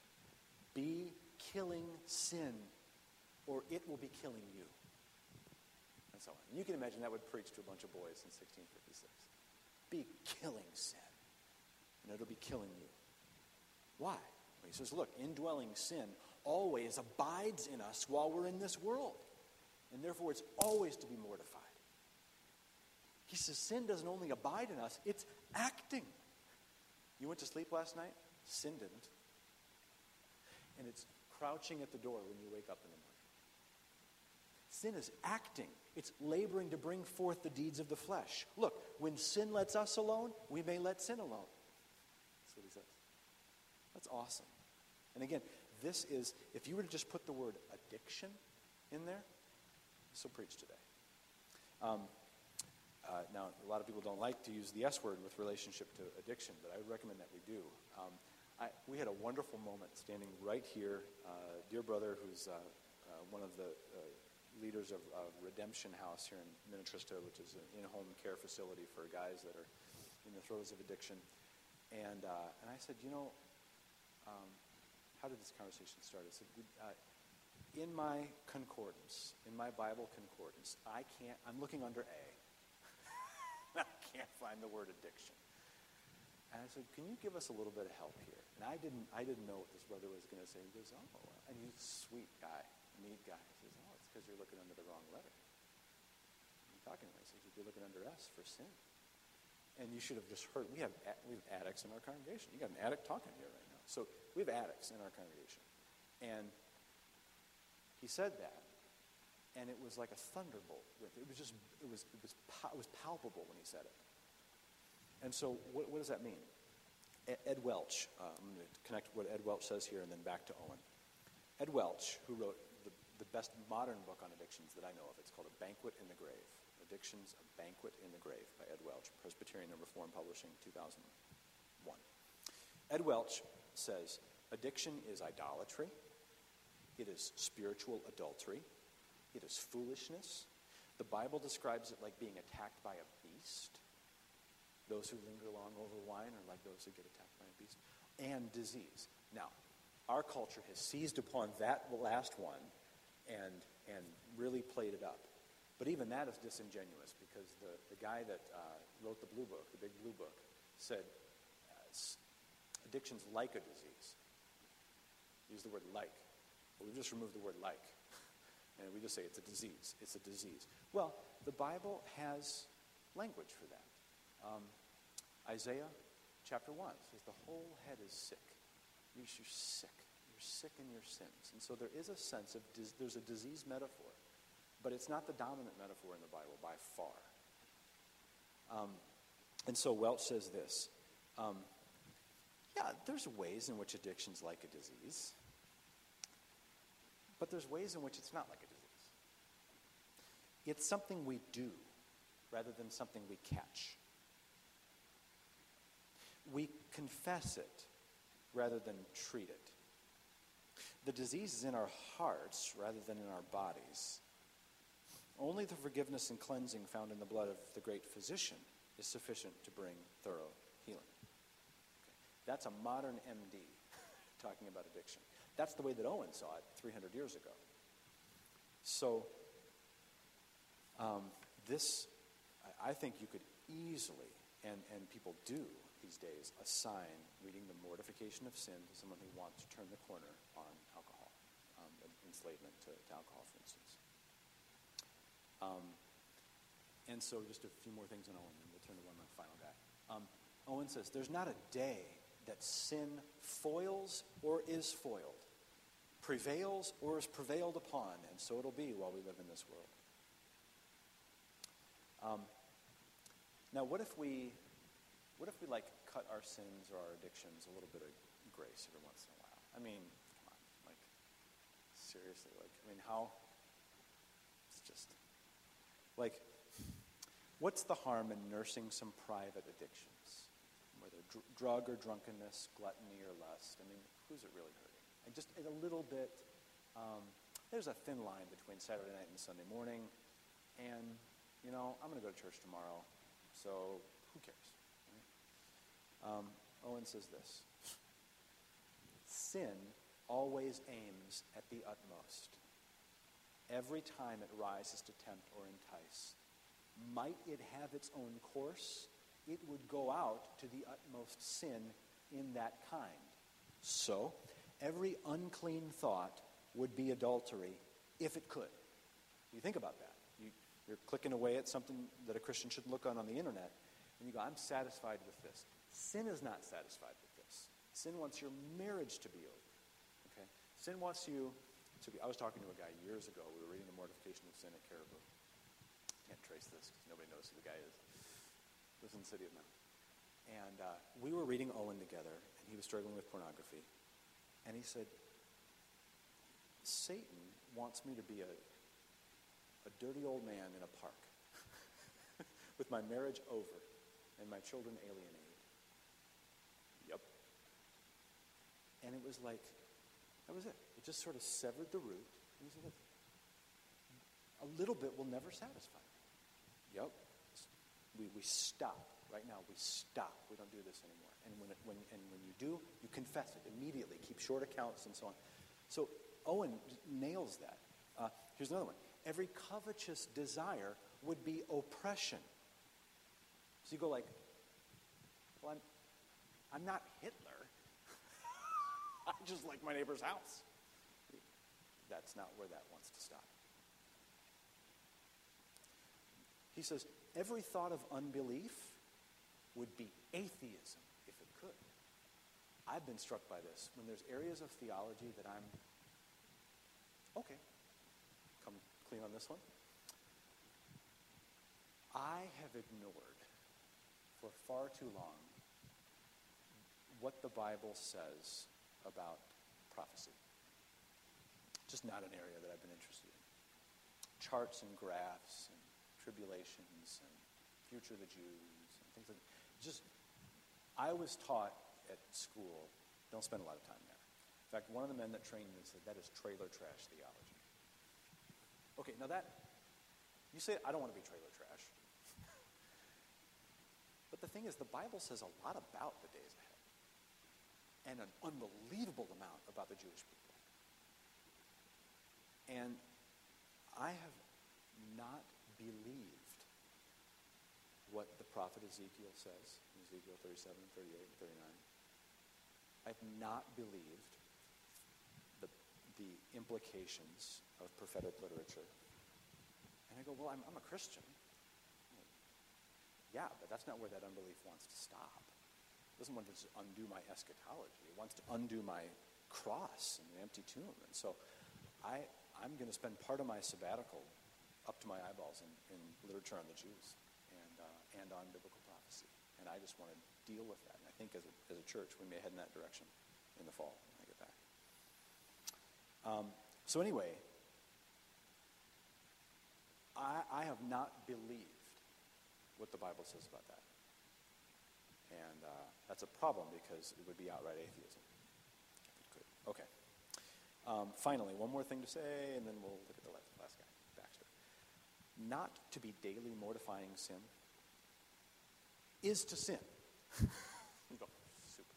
Be killing sin, or it will be killing you. And so on. And you can imagine that would preach to a bunch of boys in sixteen fifty-six. Be killing sin, and it'll be killing you. Why? Well, he says, look, indwelling sin always abides in us while we're in this world. And therefore, it's always to be mortified. He says sin doesn't only abide in us, it's acting. You went to sleep last night? Sin didn't. And it's crouching at the door when you wake up in the morning. Sin is acting. It's laboring to bring forth the deeds of the flesh. Look, when sin lets us alone, we may let sin alone. That's what he says. That's awesome. And again, this is, if you were to just put the word addiction in there, this will preach today. Um, uh, now, a lot of people don't like to use the S word with relationship to addiction, but I would recommend that we do. Um, I, we had a wonderful moment standing right here. Uh, dear brother, who's uh, uh, one of the uh, leaders of uh, Redemption House here in Minnetrista, which is an in-home care facility for guys that are in the throes of addiction. And uh, and I said, you know, um, how did this conversation start? I said, uh, in my concordance, in my Bible concordance, I can't, I'm looking under A. I can't find the word addiction. And I said, can you give us a little bit of help here? And I didn't I didn't know what this brother was going to say. He goes, oh, well. And he's a sweet guy, neat guy. He says, oh, it's because you're looking under the wrong letter. I'm talking to him. He says, you're looking under S for sin. And you should have just heard, we have we have addicts in our congregation. You got an addict talking to you right now. So we have addicts in our congregation. And he said that, and it was like a thunderbolt. It was just, it was it was, it was palpable when he said it. And so what, what does that mean? Ed Welch, uh, I'm going to connect what Ed Welch says here and then back to Owen. Ed Welch, who wrote the, the best modern book on addictions that I know of, it's called A Banquet in the Grave. Addictions, A Banquet in the Grave by Ed Welch, Presbyterian Number four in Publishing, two thousand one. Ed Welch says, addiction is idolatry, it is spiritual adultery, it is foolishness. The Bible describes it like being attacked by a beast. Those who linger long over wine are like those who get attacked by a beast. And disease. Now, our culture has seized upon that last one and and really played it up. But even that is disingenuous because the, the guy that uh, wrote the Blue Book, the Big Blue Book, said uh, addiction's like a disease. Use the word like. But we just removed the word like. And we just say it's a disease. It's a disease. Well, the Bible has language for that. Um, Isaiah chapter one says the whole head is sick. You're sick. You're sick in your sins. And so there is a sense of, dis- there's a disease metaphor, but it's not the dominant metaphor in the Bible by far. Um, and so Welch says this. Um, yeah, there's ways in which addiction's like a disease, but there's ways in which it's not like a disease. It's something we do rather than something we catch. We confess it rather than treat it. The disease is in our hearts rather than in our bodies. Only the forgiveness and cleansing found in the blood of the great physician is sufficient to bring thorough healing. Okay. That's a modern M D talking about addiction. That's the way that Owen saw it three hundred years ago. So, um, this, I think you could easily, and, and people do, these days, assign reading The Mortification of Sin to someone who wants to turn the corner on alcohol, um, enslavement to, to alcohol, for instance. Um, and so just a few more things on Owen, and we'll turn to one of my final guy. Um, Owen says, there's not a day that sin foils or is foiled, prevails or is prevailed upon, and so it'll be while we live in this world. Um, now, what if we... What if we, like, cut our sins or our addictions a little bit of grace every once in a while? I mean, come on, like, seriously, like, I mean, how, it's just, like, what's the harm in nursing some private addictions? Whether dr- drug or drunkenness, gluttony or lust, I mean, who's it really hurting? And just a little bit, um, there's a thin line between Saturday night and Sunday morning, and, you know, I'm going to go to church tomorrow, so who cares? Um, Owen says this: sin always aims at the utmost. Every time it rises to tempt or entice, might it have its own course, it would go out to the utmost sin in that kind. So, every unclean thought would be adultery if it could. You think about that. You, you're clicking away at something that a Christian should look on on the internet, and you go, I'm satisfied with this. Sin is not satisfied with this. Sin wants your marriage to be over. Okay? Sin wants you to be... I was talking to a guy years ago. We were reading The Mortification of Sin at Caribou. Can't trace this because nobody knows who the guy is. Lives in the city of Mount. And uh, we were reading Owen together, and he was struggling with pornography. And he said, Satan wants me to be a, a dirty old man in a park with my marriage over and my children alienated. Yep. And it was like, that was it. It just sort of severed the root. And he said, a little bit will never satisfy me. Yep. We, we stop. Right now, we stop. We don't do this anymore. And when, it, when, and when you do, you confess it immediately. Keep short accounts and so on. So Owen nails that. Uh, here's another one. Every covetous desire would be oppression. So you go like, well, I'm, I'm not Hitler. I just like my neighbor's house. That's not where that wants to stop. He says, every thought of unbelief would be atheism if it could. I've been struck by this. When there's areas of theology that I'm, okay, come clean on this one. I have ignored for far too long what the Bible says about prophecy. Just not an area that I've been interested in. Charts and graphs and tribulations and future of the Jews and things like that. Just, I was taught at school, don't spend a lot of time there. In fact, one of the men that trained me said, that is trailer trash theology. Okay, now that, you say, I don't want to be trailer trash. But the thing is, the Bible says a lot about the days ahead. And an unbelievable amount about the Jewish people. And I have not believed what the prophet Ezekiel says in Ezekiel thirty-seven, thirty-eight, and thirty-nine. I've not believed the, the implications of prophetic literature. And I go, well, I'm, I'm a Christian. Yeah, but that's not where that unbelief wants to stop. It doesn't want to just undo my eschatology. It wants to undo my cross and an empty tomb. And so I, I'm going to spend part of my sabbatical up to my eyeballs in, in literature on the Jews and uh, and on biblical prophecy. And I just want to deal with that. And I think as a, as a church, we may head in that direction in the fall when I get back. Um, so anyway, I, I have not believed what the Bible says about that. And uh, that's a problem because it would be outright atheism. Good. Okay. Um, finally, one more thing to say, and then we'll look at the last, last guy, Baxter. Not to be daily mortifying sin is to sin. You go, super.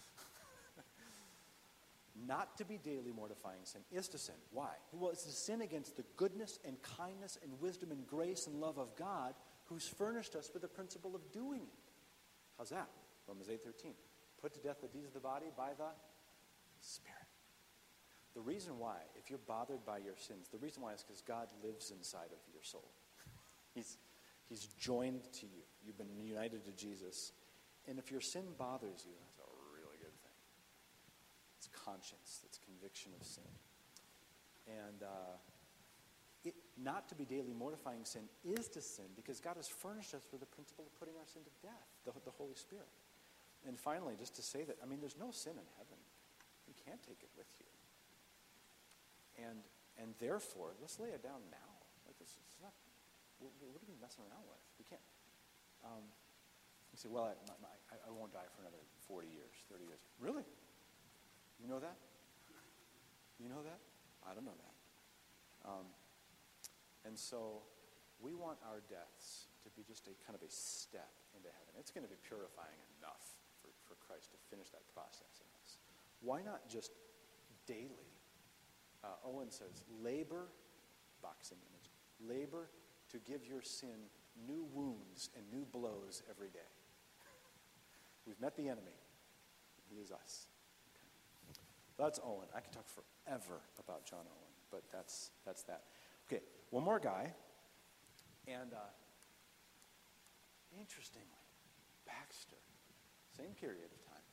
Not to be daily mortifying sin is to sin. Why? Well, it's to sin against the goodness and kindness and wisdom and grace and love of God who's furnished us with the principle of doing it. How's that? Romans eight thirteen. Put to death the deeds of the body by the Spirit. The reason why, if you're bothered by your sins, the reason why is because God lives inside of your soul. He's, he's joined to you. You've been united to Jesus. And if your sin bothers you, that's a really good thing. It's conscience. It's conviction of sin. And uh, it, not to be daily mortifying sin is to sin because God has furnished us with the principle of putting our sin to death, the, the Holy Spirit. And finally, just to say that, I mean, there's no sin in heaven. You can't take it with you. And and therefore, let's lay it down now. Like this, it's not. What, what are we messing around with? We can't. Um, you say, well, I, my, my, I won't die for another forty years, thirty years. Really? You know that? You know that? I don't know that. Um, and so, we want our deaths to be just a kind of a step into heaven. It's going to be purifying enough for, for Christ to finish that process in us. Why not just daily? Uh, Owen says, labor, boxing image, labor to give your sin new wounds and new blows every day. We've met the enemy. He is us. Okay. That's Owen. I could talk forever about John Owen, but that's that's that. Okay, one more guy. And uh, interestingly, Baxter, same period of time,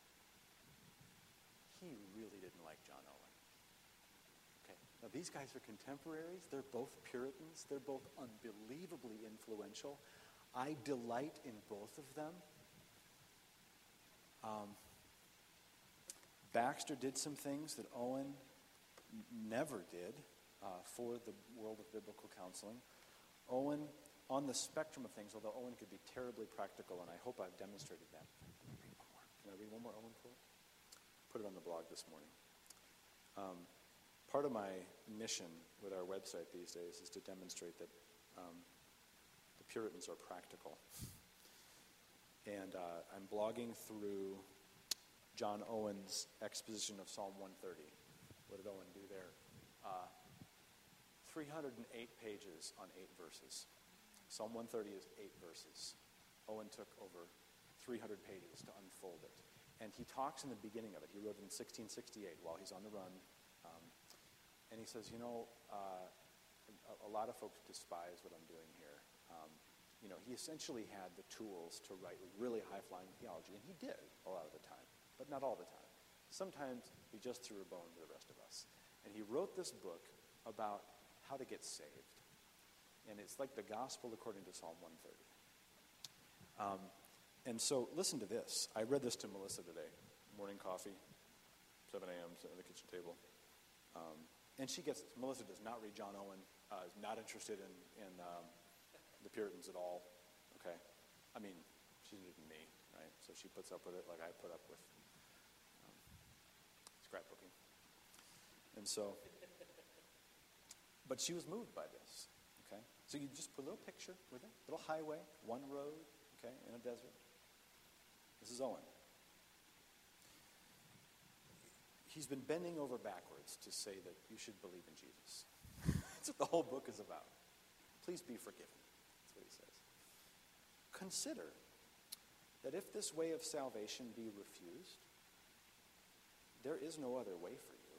he really didn't like John Owen. Okay, now these guys are contemporaries. They're both Puritans. They're both unbelievably influential. I delight in both of them. Um, Baxter did some things that Owen n- never did uh, for the world of biblical counseling. Owen, on the spectrum of things, although Owen could be terribly practical, and I hope I've demonstrated that. Let me read one more. Can I read one more Owen quote? Put it on the blog this morning. Um, part of my mission with our website these days is to demonstrate that um, the Puritans are practical. And uh, I'm blogging through John Owen's exposition of Psalm one thirty. What did Owen do there? Uh, three hundred eight pages on eight verses. Psalm one thirty is eight verses. Owen took over three hundred pages to unfold it. And he talks in the beginning of it. He wrote it in sixteen sixty-eight while he's on the run. Um, and he says, you know, uh, a, a lot of folks despise what I'm doing here. Um, You know, he essentially had the tools to write really high-flying theology, and he did a lot of the time, but not all the time. Sometimes he just threw a bone to the rest of us. And he wrote this book about how to get saved. And it's like the gospel according to Psalm one thirty. Um, and so listen to this. I read this to Melissa today. Morning coffee, seven a.m., sitting at the kitchen table. Um, and she gets this. Melissa does not read John Owen, uh, is not interested in... in um, the Puritans at all, okay? I mean, she's interested in me, right? So she puts up with it like I put up with um, scrapbooking. And so, but she was moved by this, okay? So you just put a little picture with it, little highway, one road, okay, in a desert. This is Owen. He's been bending over backwards to say that you should believe in Jesus. That's what the whole book is about. Please be forgiven. What he says. Consider that if this way of salvation be refused, there is no other way for you.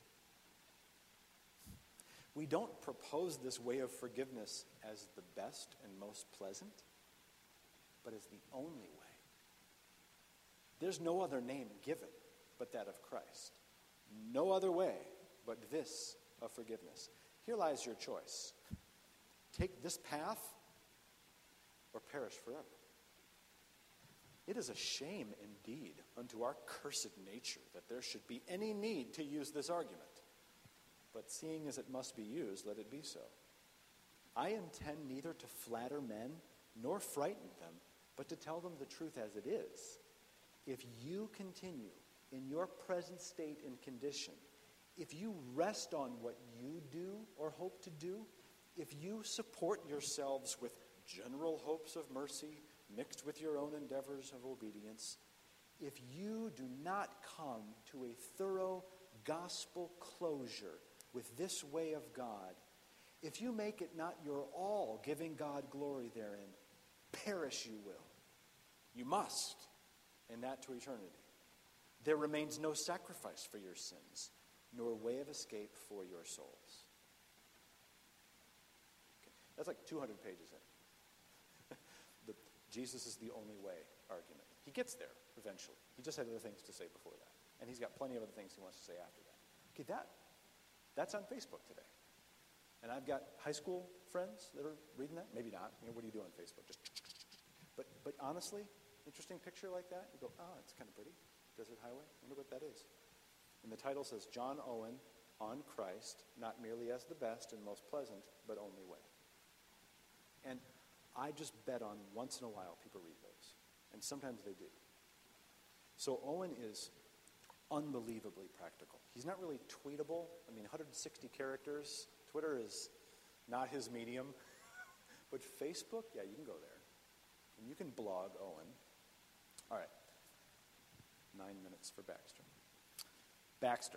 We don't propose this way of forgiveness as the best and most pleasant, but as the only way. There's no other name given but that of Christ. No other way but this of forgiveness. Here lies your choice. Take this path or perish forever. It is a shame indeed unto our cursed nature that there should be any need to use this argument. But seeing as it must be used, let it be so. I intend neither to flatter men nor frighten them, but to tell them the truth as it is. If you continue in your present state and condition, if you rest on what you do or hope to do, if you support yourselves with general hopes of mercy mixed with your own endeavors of obedience, if you do not come to a thorough gospel closure with this way of God, if you make it not your all, giving God glory therein, perish you will. You must, and that to eternity. There remains no sacrifice for your sins, nor way of escape for your souls. Okay. That's like two hundred pages in. The Jesus is the only way argument. He gets there eventually. He just had other things to say before that. And he's got plenty of other things he wants to say after that. Okay, that, that's on Facebook today. And I've got high school friends that are reading that. Maybe not. You know, what do you do on Facebook? Just but but honestly, interesting picture like that, you go, oh, it's kind of pretty. Desert highway. I wonder what that is. And the title says, John Owen on Christ, not merely as the best and most pleasant, but only way. And I just bet on once in a while people read those. And sometimes they do. So Owen is unbelievably practical. He's not really tweetable. I mean, one hundred sixty characters. Twitter is not his medium. But Facebook, yeah, you can go there. And you can blog Owen. All right. Nine minutes for Baxter. Baxter.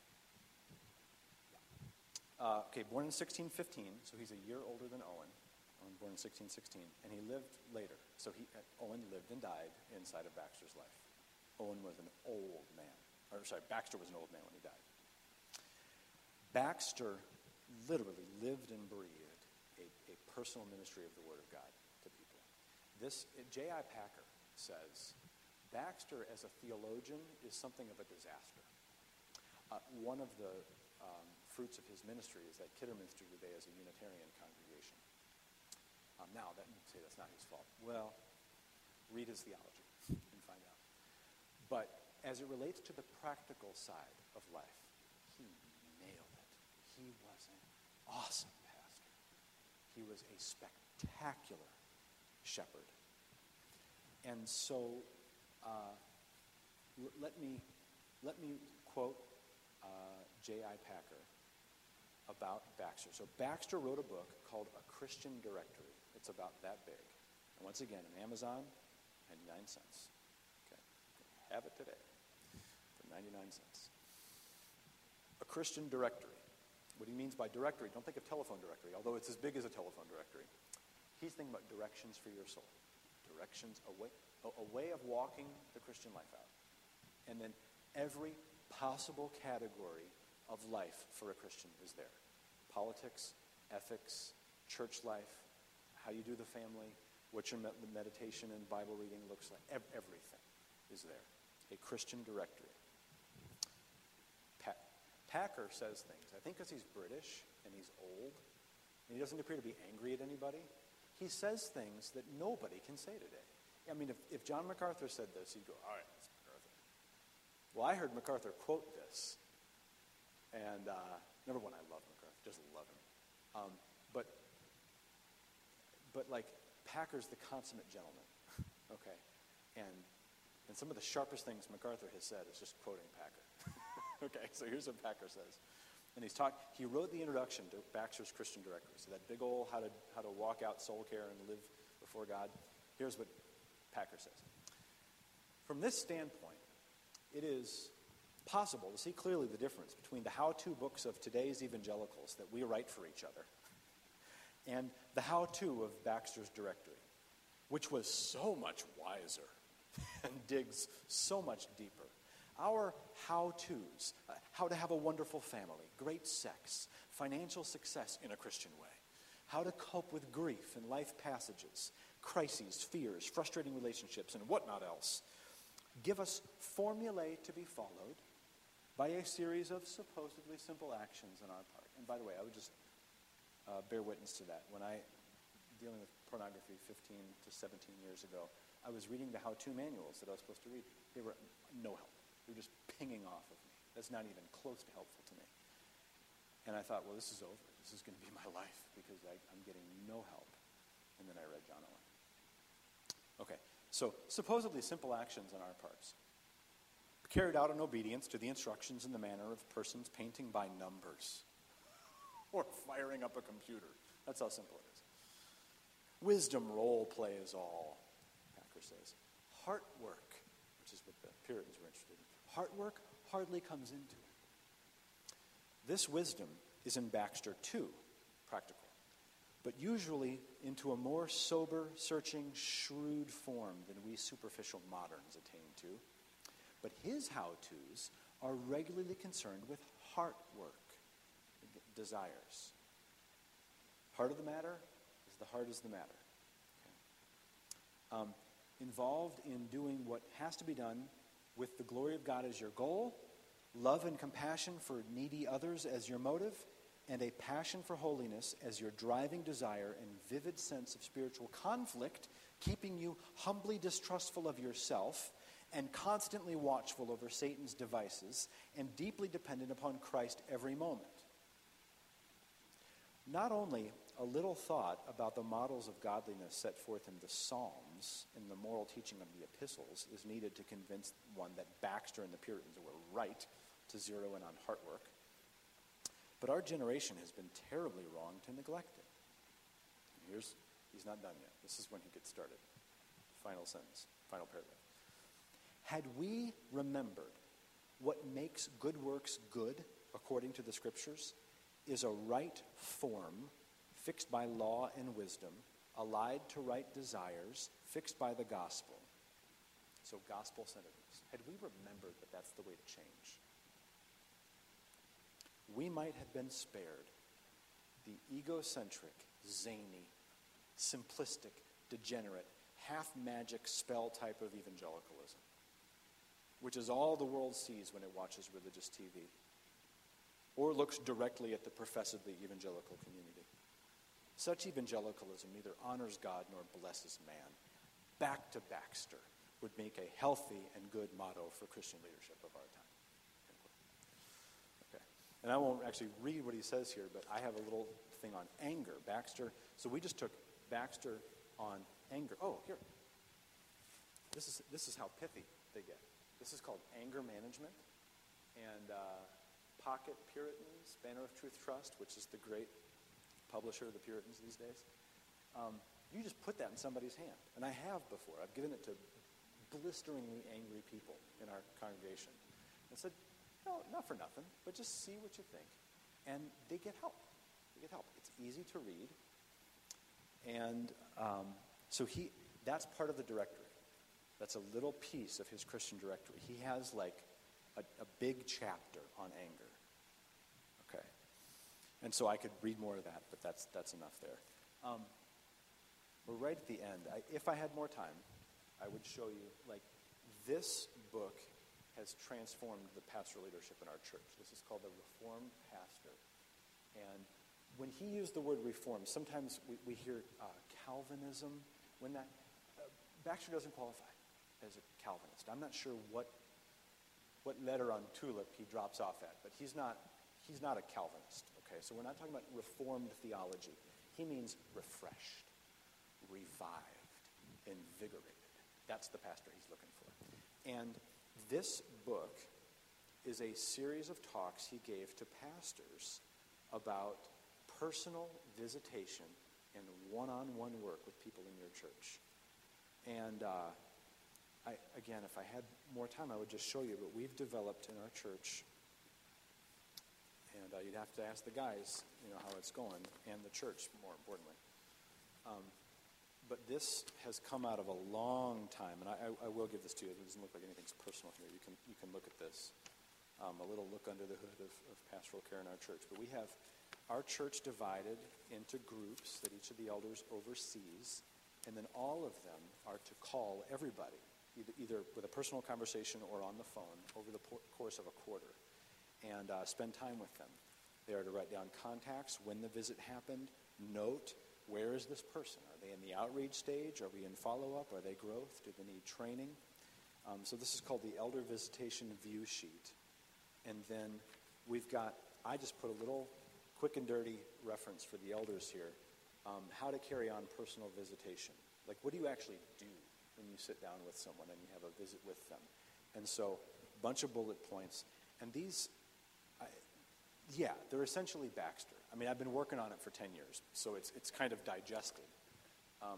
Uh, okay, born in sixteen fifteen, so he's a year older than Owen. Owen born in sixteen sixteen, and he lived later. So he, uh, Owen lived and died inside of Baxter's life. Owen was an old man. Or sorry, Baxter was an old man when he died. Baxter literally lived and breathed a, a personal ministry of the Word of God to people. This, J I Packer says, Baxter as a theologian is something of a disaster. Uh, one of the um, fruits of his ministry is that Kidderminster today is a Unitarian congregation. Um, now, that you say that's not his fault. Well, read his theology and find out. But as it relates to the practical side of life, he nailed it. He was an awesome pastor. He was a spectacular shepherd. And so, uh, l- let me let me quote uh, J I Packer about Baxter. So Baxter wrote a book called A Christian Directory. It's about that big. And once again, on Amazon, ninety-nine cents. Okay, have it today for ninety-nine cents. A Christian Directory. What he means by directory, don't think of telephone directory, although it's as big as a telephone directory. He's thinking about directions for your soul. Directions, a way, a, a way of walking the Christian life out. And then every possible category of life for a Christian is there. Politics, ethics, church life, how you do the family, what your med- meditation and Bible reading looks like. Ev- everything is there. A Christian directory. Pa- Packer says things, I think because he's British and he's old, and he doesn't appear to be angry at anybody, he says things that nobody can say today. I mean, if, if John MacArthur said this, you'd go, all right, that's MacArthur. Well, I heard MacArthur quote this, and uh, number one, I love MacArthur, just love him. Um, but, but like, Packer's the consummate gentleman, okay? And, and some of the sharpest things MacArthur has said is just quoting Packer. Okay, so here's what Packer says. And he's talk, he wrote the introduction to Baxter's Christian Directory, so that big old how to, how to walk out soul care and live before God. Here's what Packer says. From this standpoint, it is possible to see clearly the difference between the how-to books of today's evangelicals that we write for each other and the how-to of Baxter's Directory, which was so much wiser and digs so much deeper. Our how-tos, uh, how to have a wonderful family, great sex, financial success in a Christian way, how to cope with grief and life passages, crises, fears, frustrating relationships, and whatnot else, give us formulae to be followed by a series of supposedly simple actions on our part. And by the way, I would just uh, bear witness to that. When I, dealing with pornography fifteen to seventeen years ago, I was reading the how-to manuals that I was supposed to read. They were no help. They were just pinging off of me. That's not even close to helpful to me. And I thought, well, this is over. This is going to be my life because I, I'm getting no help. And then I read John Owen. Okay, so supposedly simple actions on our parts, carried out in obedience to the instructions in the manner of persons painting by numbers or firing up a computer. That's how simple it is. Wisdom role play is all, Packer says. Heart work, which is what the Puritans were interested in. Heart work hardly comes into it. This wisdom is in Baxter too, practical, but usually into a more sober, searching, shrewd form than we superficial moderns attain to. But his how-tos are regularly concerned with heart work, desires. Heart of the matter is the heart is the matter. Okay. Um, involved in doing what has to be done with the glory of God as your goal, love and compassion for needy others as your motive, and a passion for holiness as your driving desire and vivid sense of spiritual conflict, keeping you humbly distrustful of yourself and constantly watchful over Satan's devices and deeply dependent upon Christ every moment. Not only a little thought about the models of godliness set forth in the Psalms and the moral teaching of the epistles is needed to convince one that Baxter and the Puritans were right to zero in on heart work. But our generation has been terribly wrong to neglect it. And here's, he's not done yet. This is when he gets started. Final sentence, final paragraph. Had we remembered what makes good works good, according to the Scriptures, is a right form fixed by law and wisdom, allied to right desires, fixed by the gospel. So gospel-centeredness. Had we remembered that that's the way to change, we might have been spared the egocentric, zany, simplistic, degenerate, half-magic spell type of evangelicalism, which is all the world sees when it watches religious T V or looks directly at the professedly evangelical community. Such evangelicalism neither honors God nor blesses man. Back to Baxter would make a healthy and good motto for Christian leadership of our time. Okay. And I won't actually read what he says here, but I have a little thing on anger. Baxter, so we just took Baxter on anger. Oh, here. This is this is how pithy they get. This is called Anger Management. And uh, Pocket Puritans, Banner of Truth Trust, which is the great publisher of the Puritans these days. Um, you just put that in somebody's hand. And I have before. I've given it to blisteringly angry people in our congregation. And said, no, not for nothing, but just see what you think. And they get help. They get help. It's easy to read. And um, so he that's part of the directory. That's a little piece of his Christian directory. He has like a, a big chapter on anger. Okay. And so I could read more of that, but that's that's enough there. Um, we're right at the end. I, if I had more time, I would show you, like, this book has transformed the pastoral leadership in our church. This is called The Reformed Pastor. And when he used the word reform, sometimes we, we hear uh, Calvinism. When that, uh, Baxter doesn't qualify as a Calvinist. I'm not sure what what letter on tulip he drops off at, but he's not he's not a Calvinist. Okay, so we're not talking about reformed theology. He means refreshed, revived, invigorated. That's the pastor he's looking for. And this book is a series of talks he gave to pastors about personal visitation and one-on-one work with people in your church. And uh, I, again, if I had more time, I would just show you, but we've developed in our church, and uh, you'd have to ask the guys, you know, how it's going, and the church, more importantly. Um, but this has come out of a long time, and I, I, I will give this to you. It doesn't look like anything's personal here. You can you can look at this. Um, a little look under the hood of, of pastoral care in our church. But we have our church divided into groups that each of the elders oversees, and then all of them are to call everybody, either, either with a personal conversation or on the phone, over the por- course of a quarter, and uh, spend time with them. They are to write down contacts, when the visit happened, note, where is this person? Are they in the outreach stage? Are we in follow-up? Are they growth? Do they need training? Um, so this is called the Elder Visitation View Sheet. And then we've got, I just put a little quick and dirty reference for the elders here, um, how to carry on personal visitation. Like, what do you actually do when you sit down with someone and you have a visit with them? And so, a bunch of bullet points. And these, I, yeah, they're essentially Baxter. I mean, I've been working on it for ten years, so it's it's kind of digested um,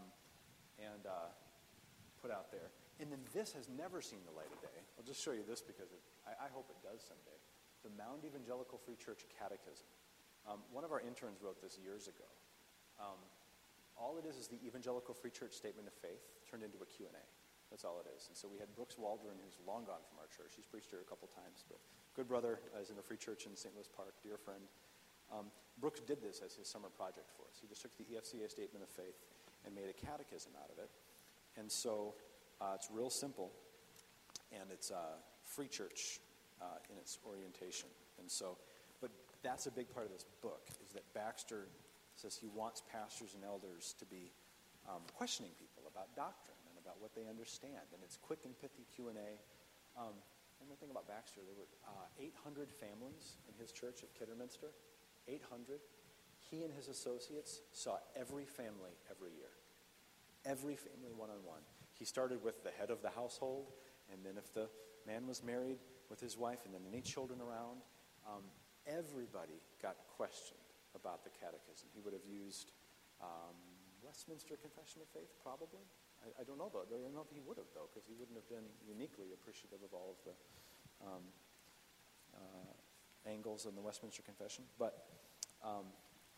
and uh, put out there. And then this has never seen the light of day. I'll just show you this because it, I, I hope it does someday. The Mound Evangelical Free Church Catechism. Um, one of our interns wrote this years ago. Um, all it is is the Evangelical Free Church Statement of Faith turned into a Q and A. That's all it is. And so we had Brooks Waldron, who's long gone from our church. He's preached here a couple times, but good brother, uh, is in the Free Church in Saint Louis Park, dear friend. Um, Brooks did this as his summer project for us. He just took the E F C A Statement of Faith and made a catechism out of it. And so uh, it's real simple, and it's uh, Free Church uh, in its orientation. And so, but that's a big part of this book, is that Baxter says he wants pastors and elders to be um, questioning people about doctrine and about what they understand. And it's quick and pithy Q and A. Um, one more thing about Baxter, there were uh, eight hundred families in his church at Kidderminster. eight hundred. He and his associates saw every family every year. Every family one-on-one. He started with the head of the household, and then if the man was married, with his wife, and then any children around, um, everybody got questioned about the catechism. He would have used um, Westminster Confession of Faith, probably. I I, I don't know, though. I don't know if he would have, though, because he wouldn't have been uniquely appreciative of all of the um, uh, angles in the Westminster Confession. But um,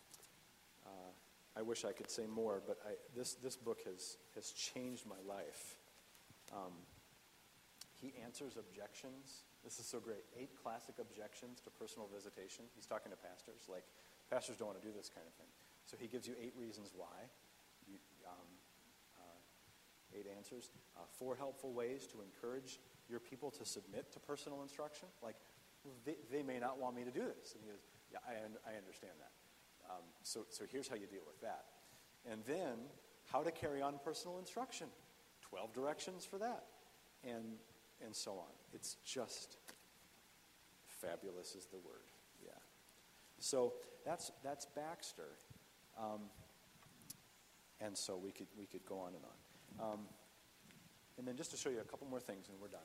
uh, I wish I could say more, but I, this, this book has, has changed my life. Um, he answers objections. This is so great. Eight classic objections to personal visitation. He's talking to pastors. Like, pastors don't want to do this kind of thing. So he gives you eight reasons why. You, um, uh, eight answers. Uh, four helpful ways to encourage your people to submit to personal instruction. Like, they, they may not want me to do this. And he goes, yeah, I, I understand that. Um, so, so here's how you deal with that. And then, how to carry on personal instruction. Twelve directions for that. And and so on. It's just fabulous is the word. Yeah. So that's that's Baxter. Um, and so we could we could go on and on. Um, and then just to show you a couple more things and we're done.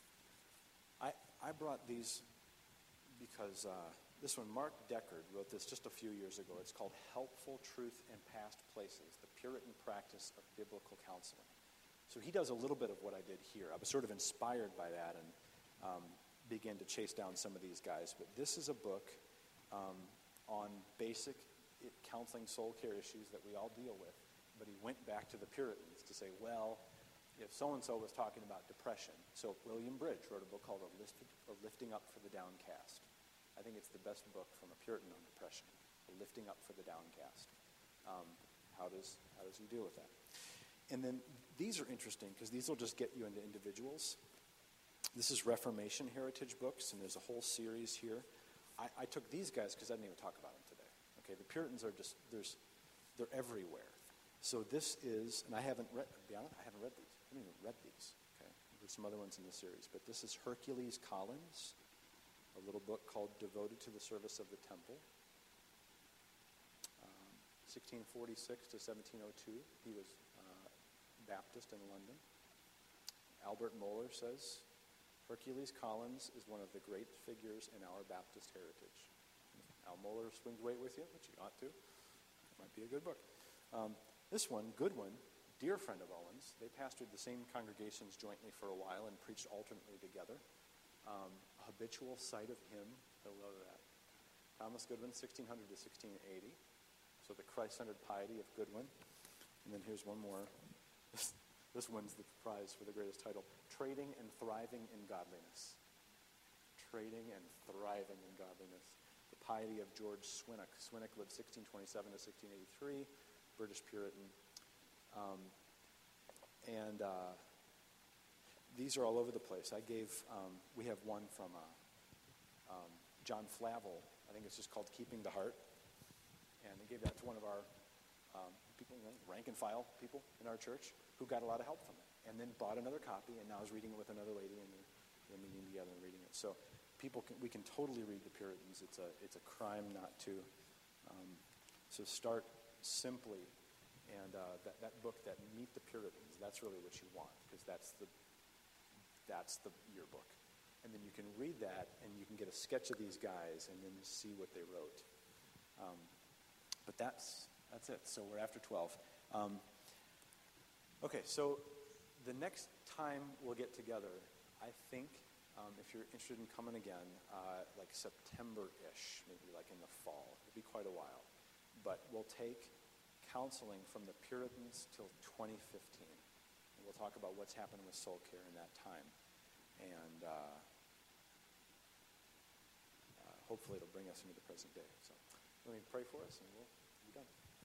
I I brought these because uh, this one, Mark Deckard wrote this just a few years ago. It's called Helpful Truth in Past Places, the Puritan Practice of Biblical Counseling. So he does a little bit of what I did here. I was sort of inspired by that and um, began to chase down some of these guys. But this is a book um, on basic counseling soul care issues that we all deal with. But he went back to the Puritans to say, well, if so-and-so was talking about depression. So William Bridge wrote a book called A, List, a Lifting Up for the Downcast. I think it's the best book from a Puritan on depression. A Lifting Up for the Downcast. Um, how does how does he deal with that? And then these are interesting because these will just get you into individuals. This is Reformation Heritage Books, and there's a whole series here. I, I took these guys because I didn't even talk about them today. Okay, the Puritans are just, there's, they're everywhere. So this is, and I haven't read, to be honest, I haven't read these. I haven't even read these. Okay, there's some other ones in the series, but this is Hercules Collins, a little book called Devoted to the Service of the Temple. Um, sixteen forty-six to seventeen oh two. He was Baptist in London. Albert Mohler says, Hercules Collins is one of the great figures in our Baptist heritage. Al Mohler swings weight with you, which you ought to. It might be a good book. Um, this one, Goodwin, dear friend of Owen's. They pastored the same congregations jointly for a while and preached alternately together. Um, a habitual sight of him. I love that. Thomas Goodwin, sixteen hundred to sixteen eighty. So the Christ-centered piety of Goodwin. And then here's one more. This, this one's the prize for the greatest title. Trading and Thriving in Godliness. Trading and Thriving in Godliness. The Piety of George Swinnock. Swinnock lived sixteen twenty-seven to sixteen eighty-three, British Puritan. Um, and uh, these are all over the place. I gave, um, we have one from uh, um, John Flavel. I think it's just called Keeping the Heart. And I gave that to one of our um, people, you know, rank and file people in our church who got a lot of help from it. And then bought another copy and now is reading it with another lady and they're, they're meeting together and reading it. So people can, we can totally read the Puritans. It's a, it's a crime not to. Um, so start simply. And uh, that, that book, that Meet the Puritans, that's really what you want because that's the, that's the yearbook. And then you can read that and you can get a sketch of these guys and then see what they wrote. Um, but that's that's it. So we're after twelve. Um, okay, so the next time we'll get together, I think, um, if you're interested in coming again, uh, like September-ish, maybe like in the fall. It'll be quite a while. But we'll take counseling from the Puritans till twenty fifteen. And we'll talk about what's happened with soul care in that time. And uh, uh, hopefully it'll bring us into the present day. So let me pray for us and we'll be done.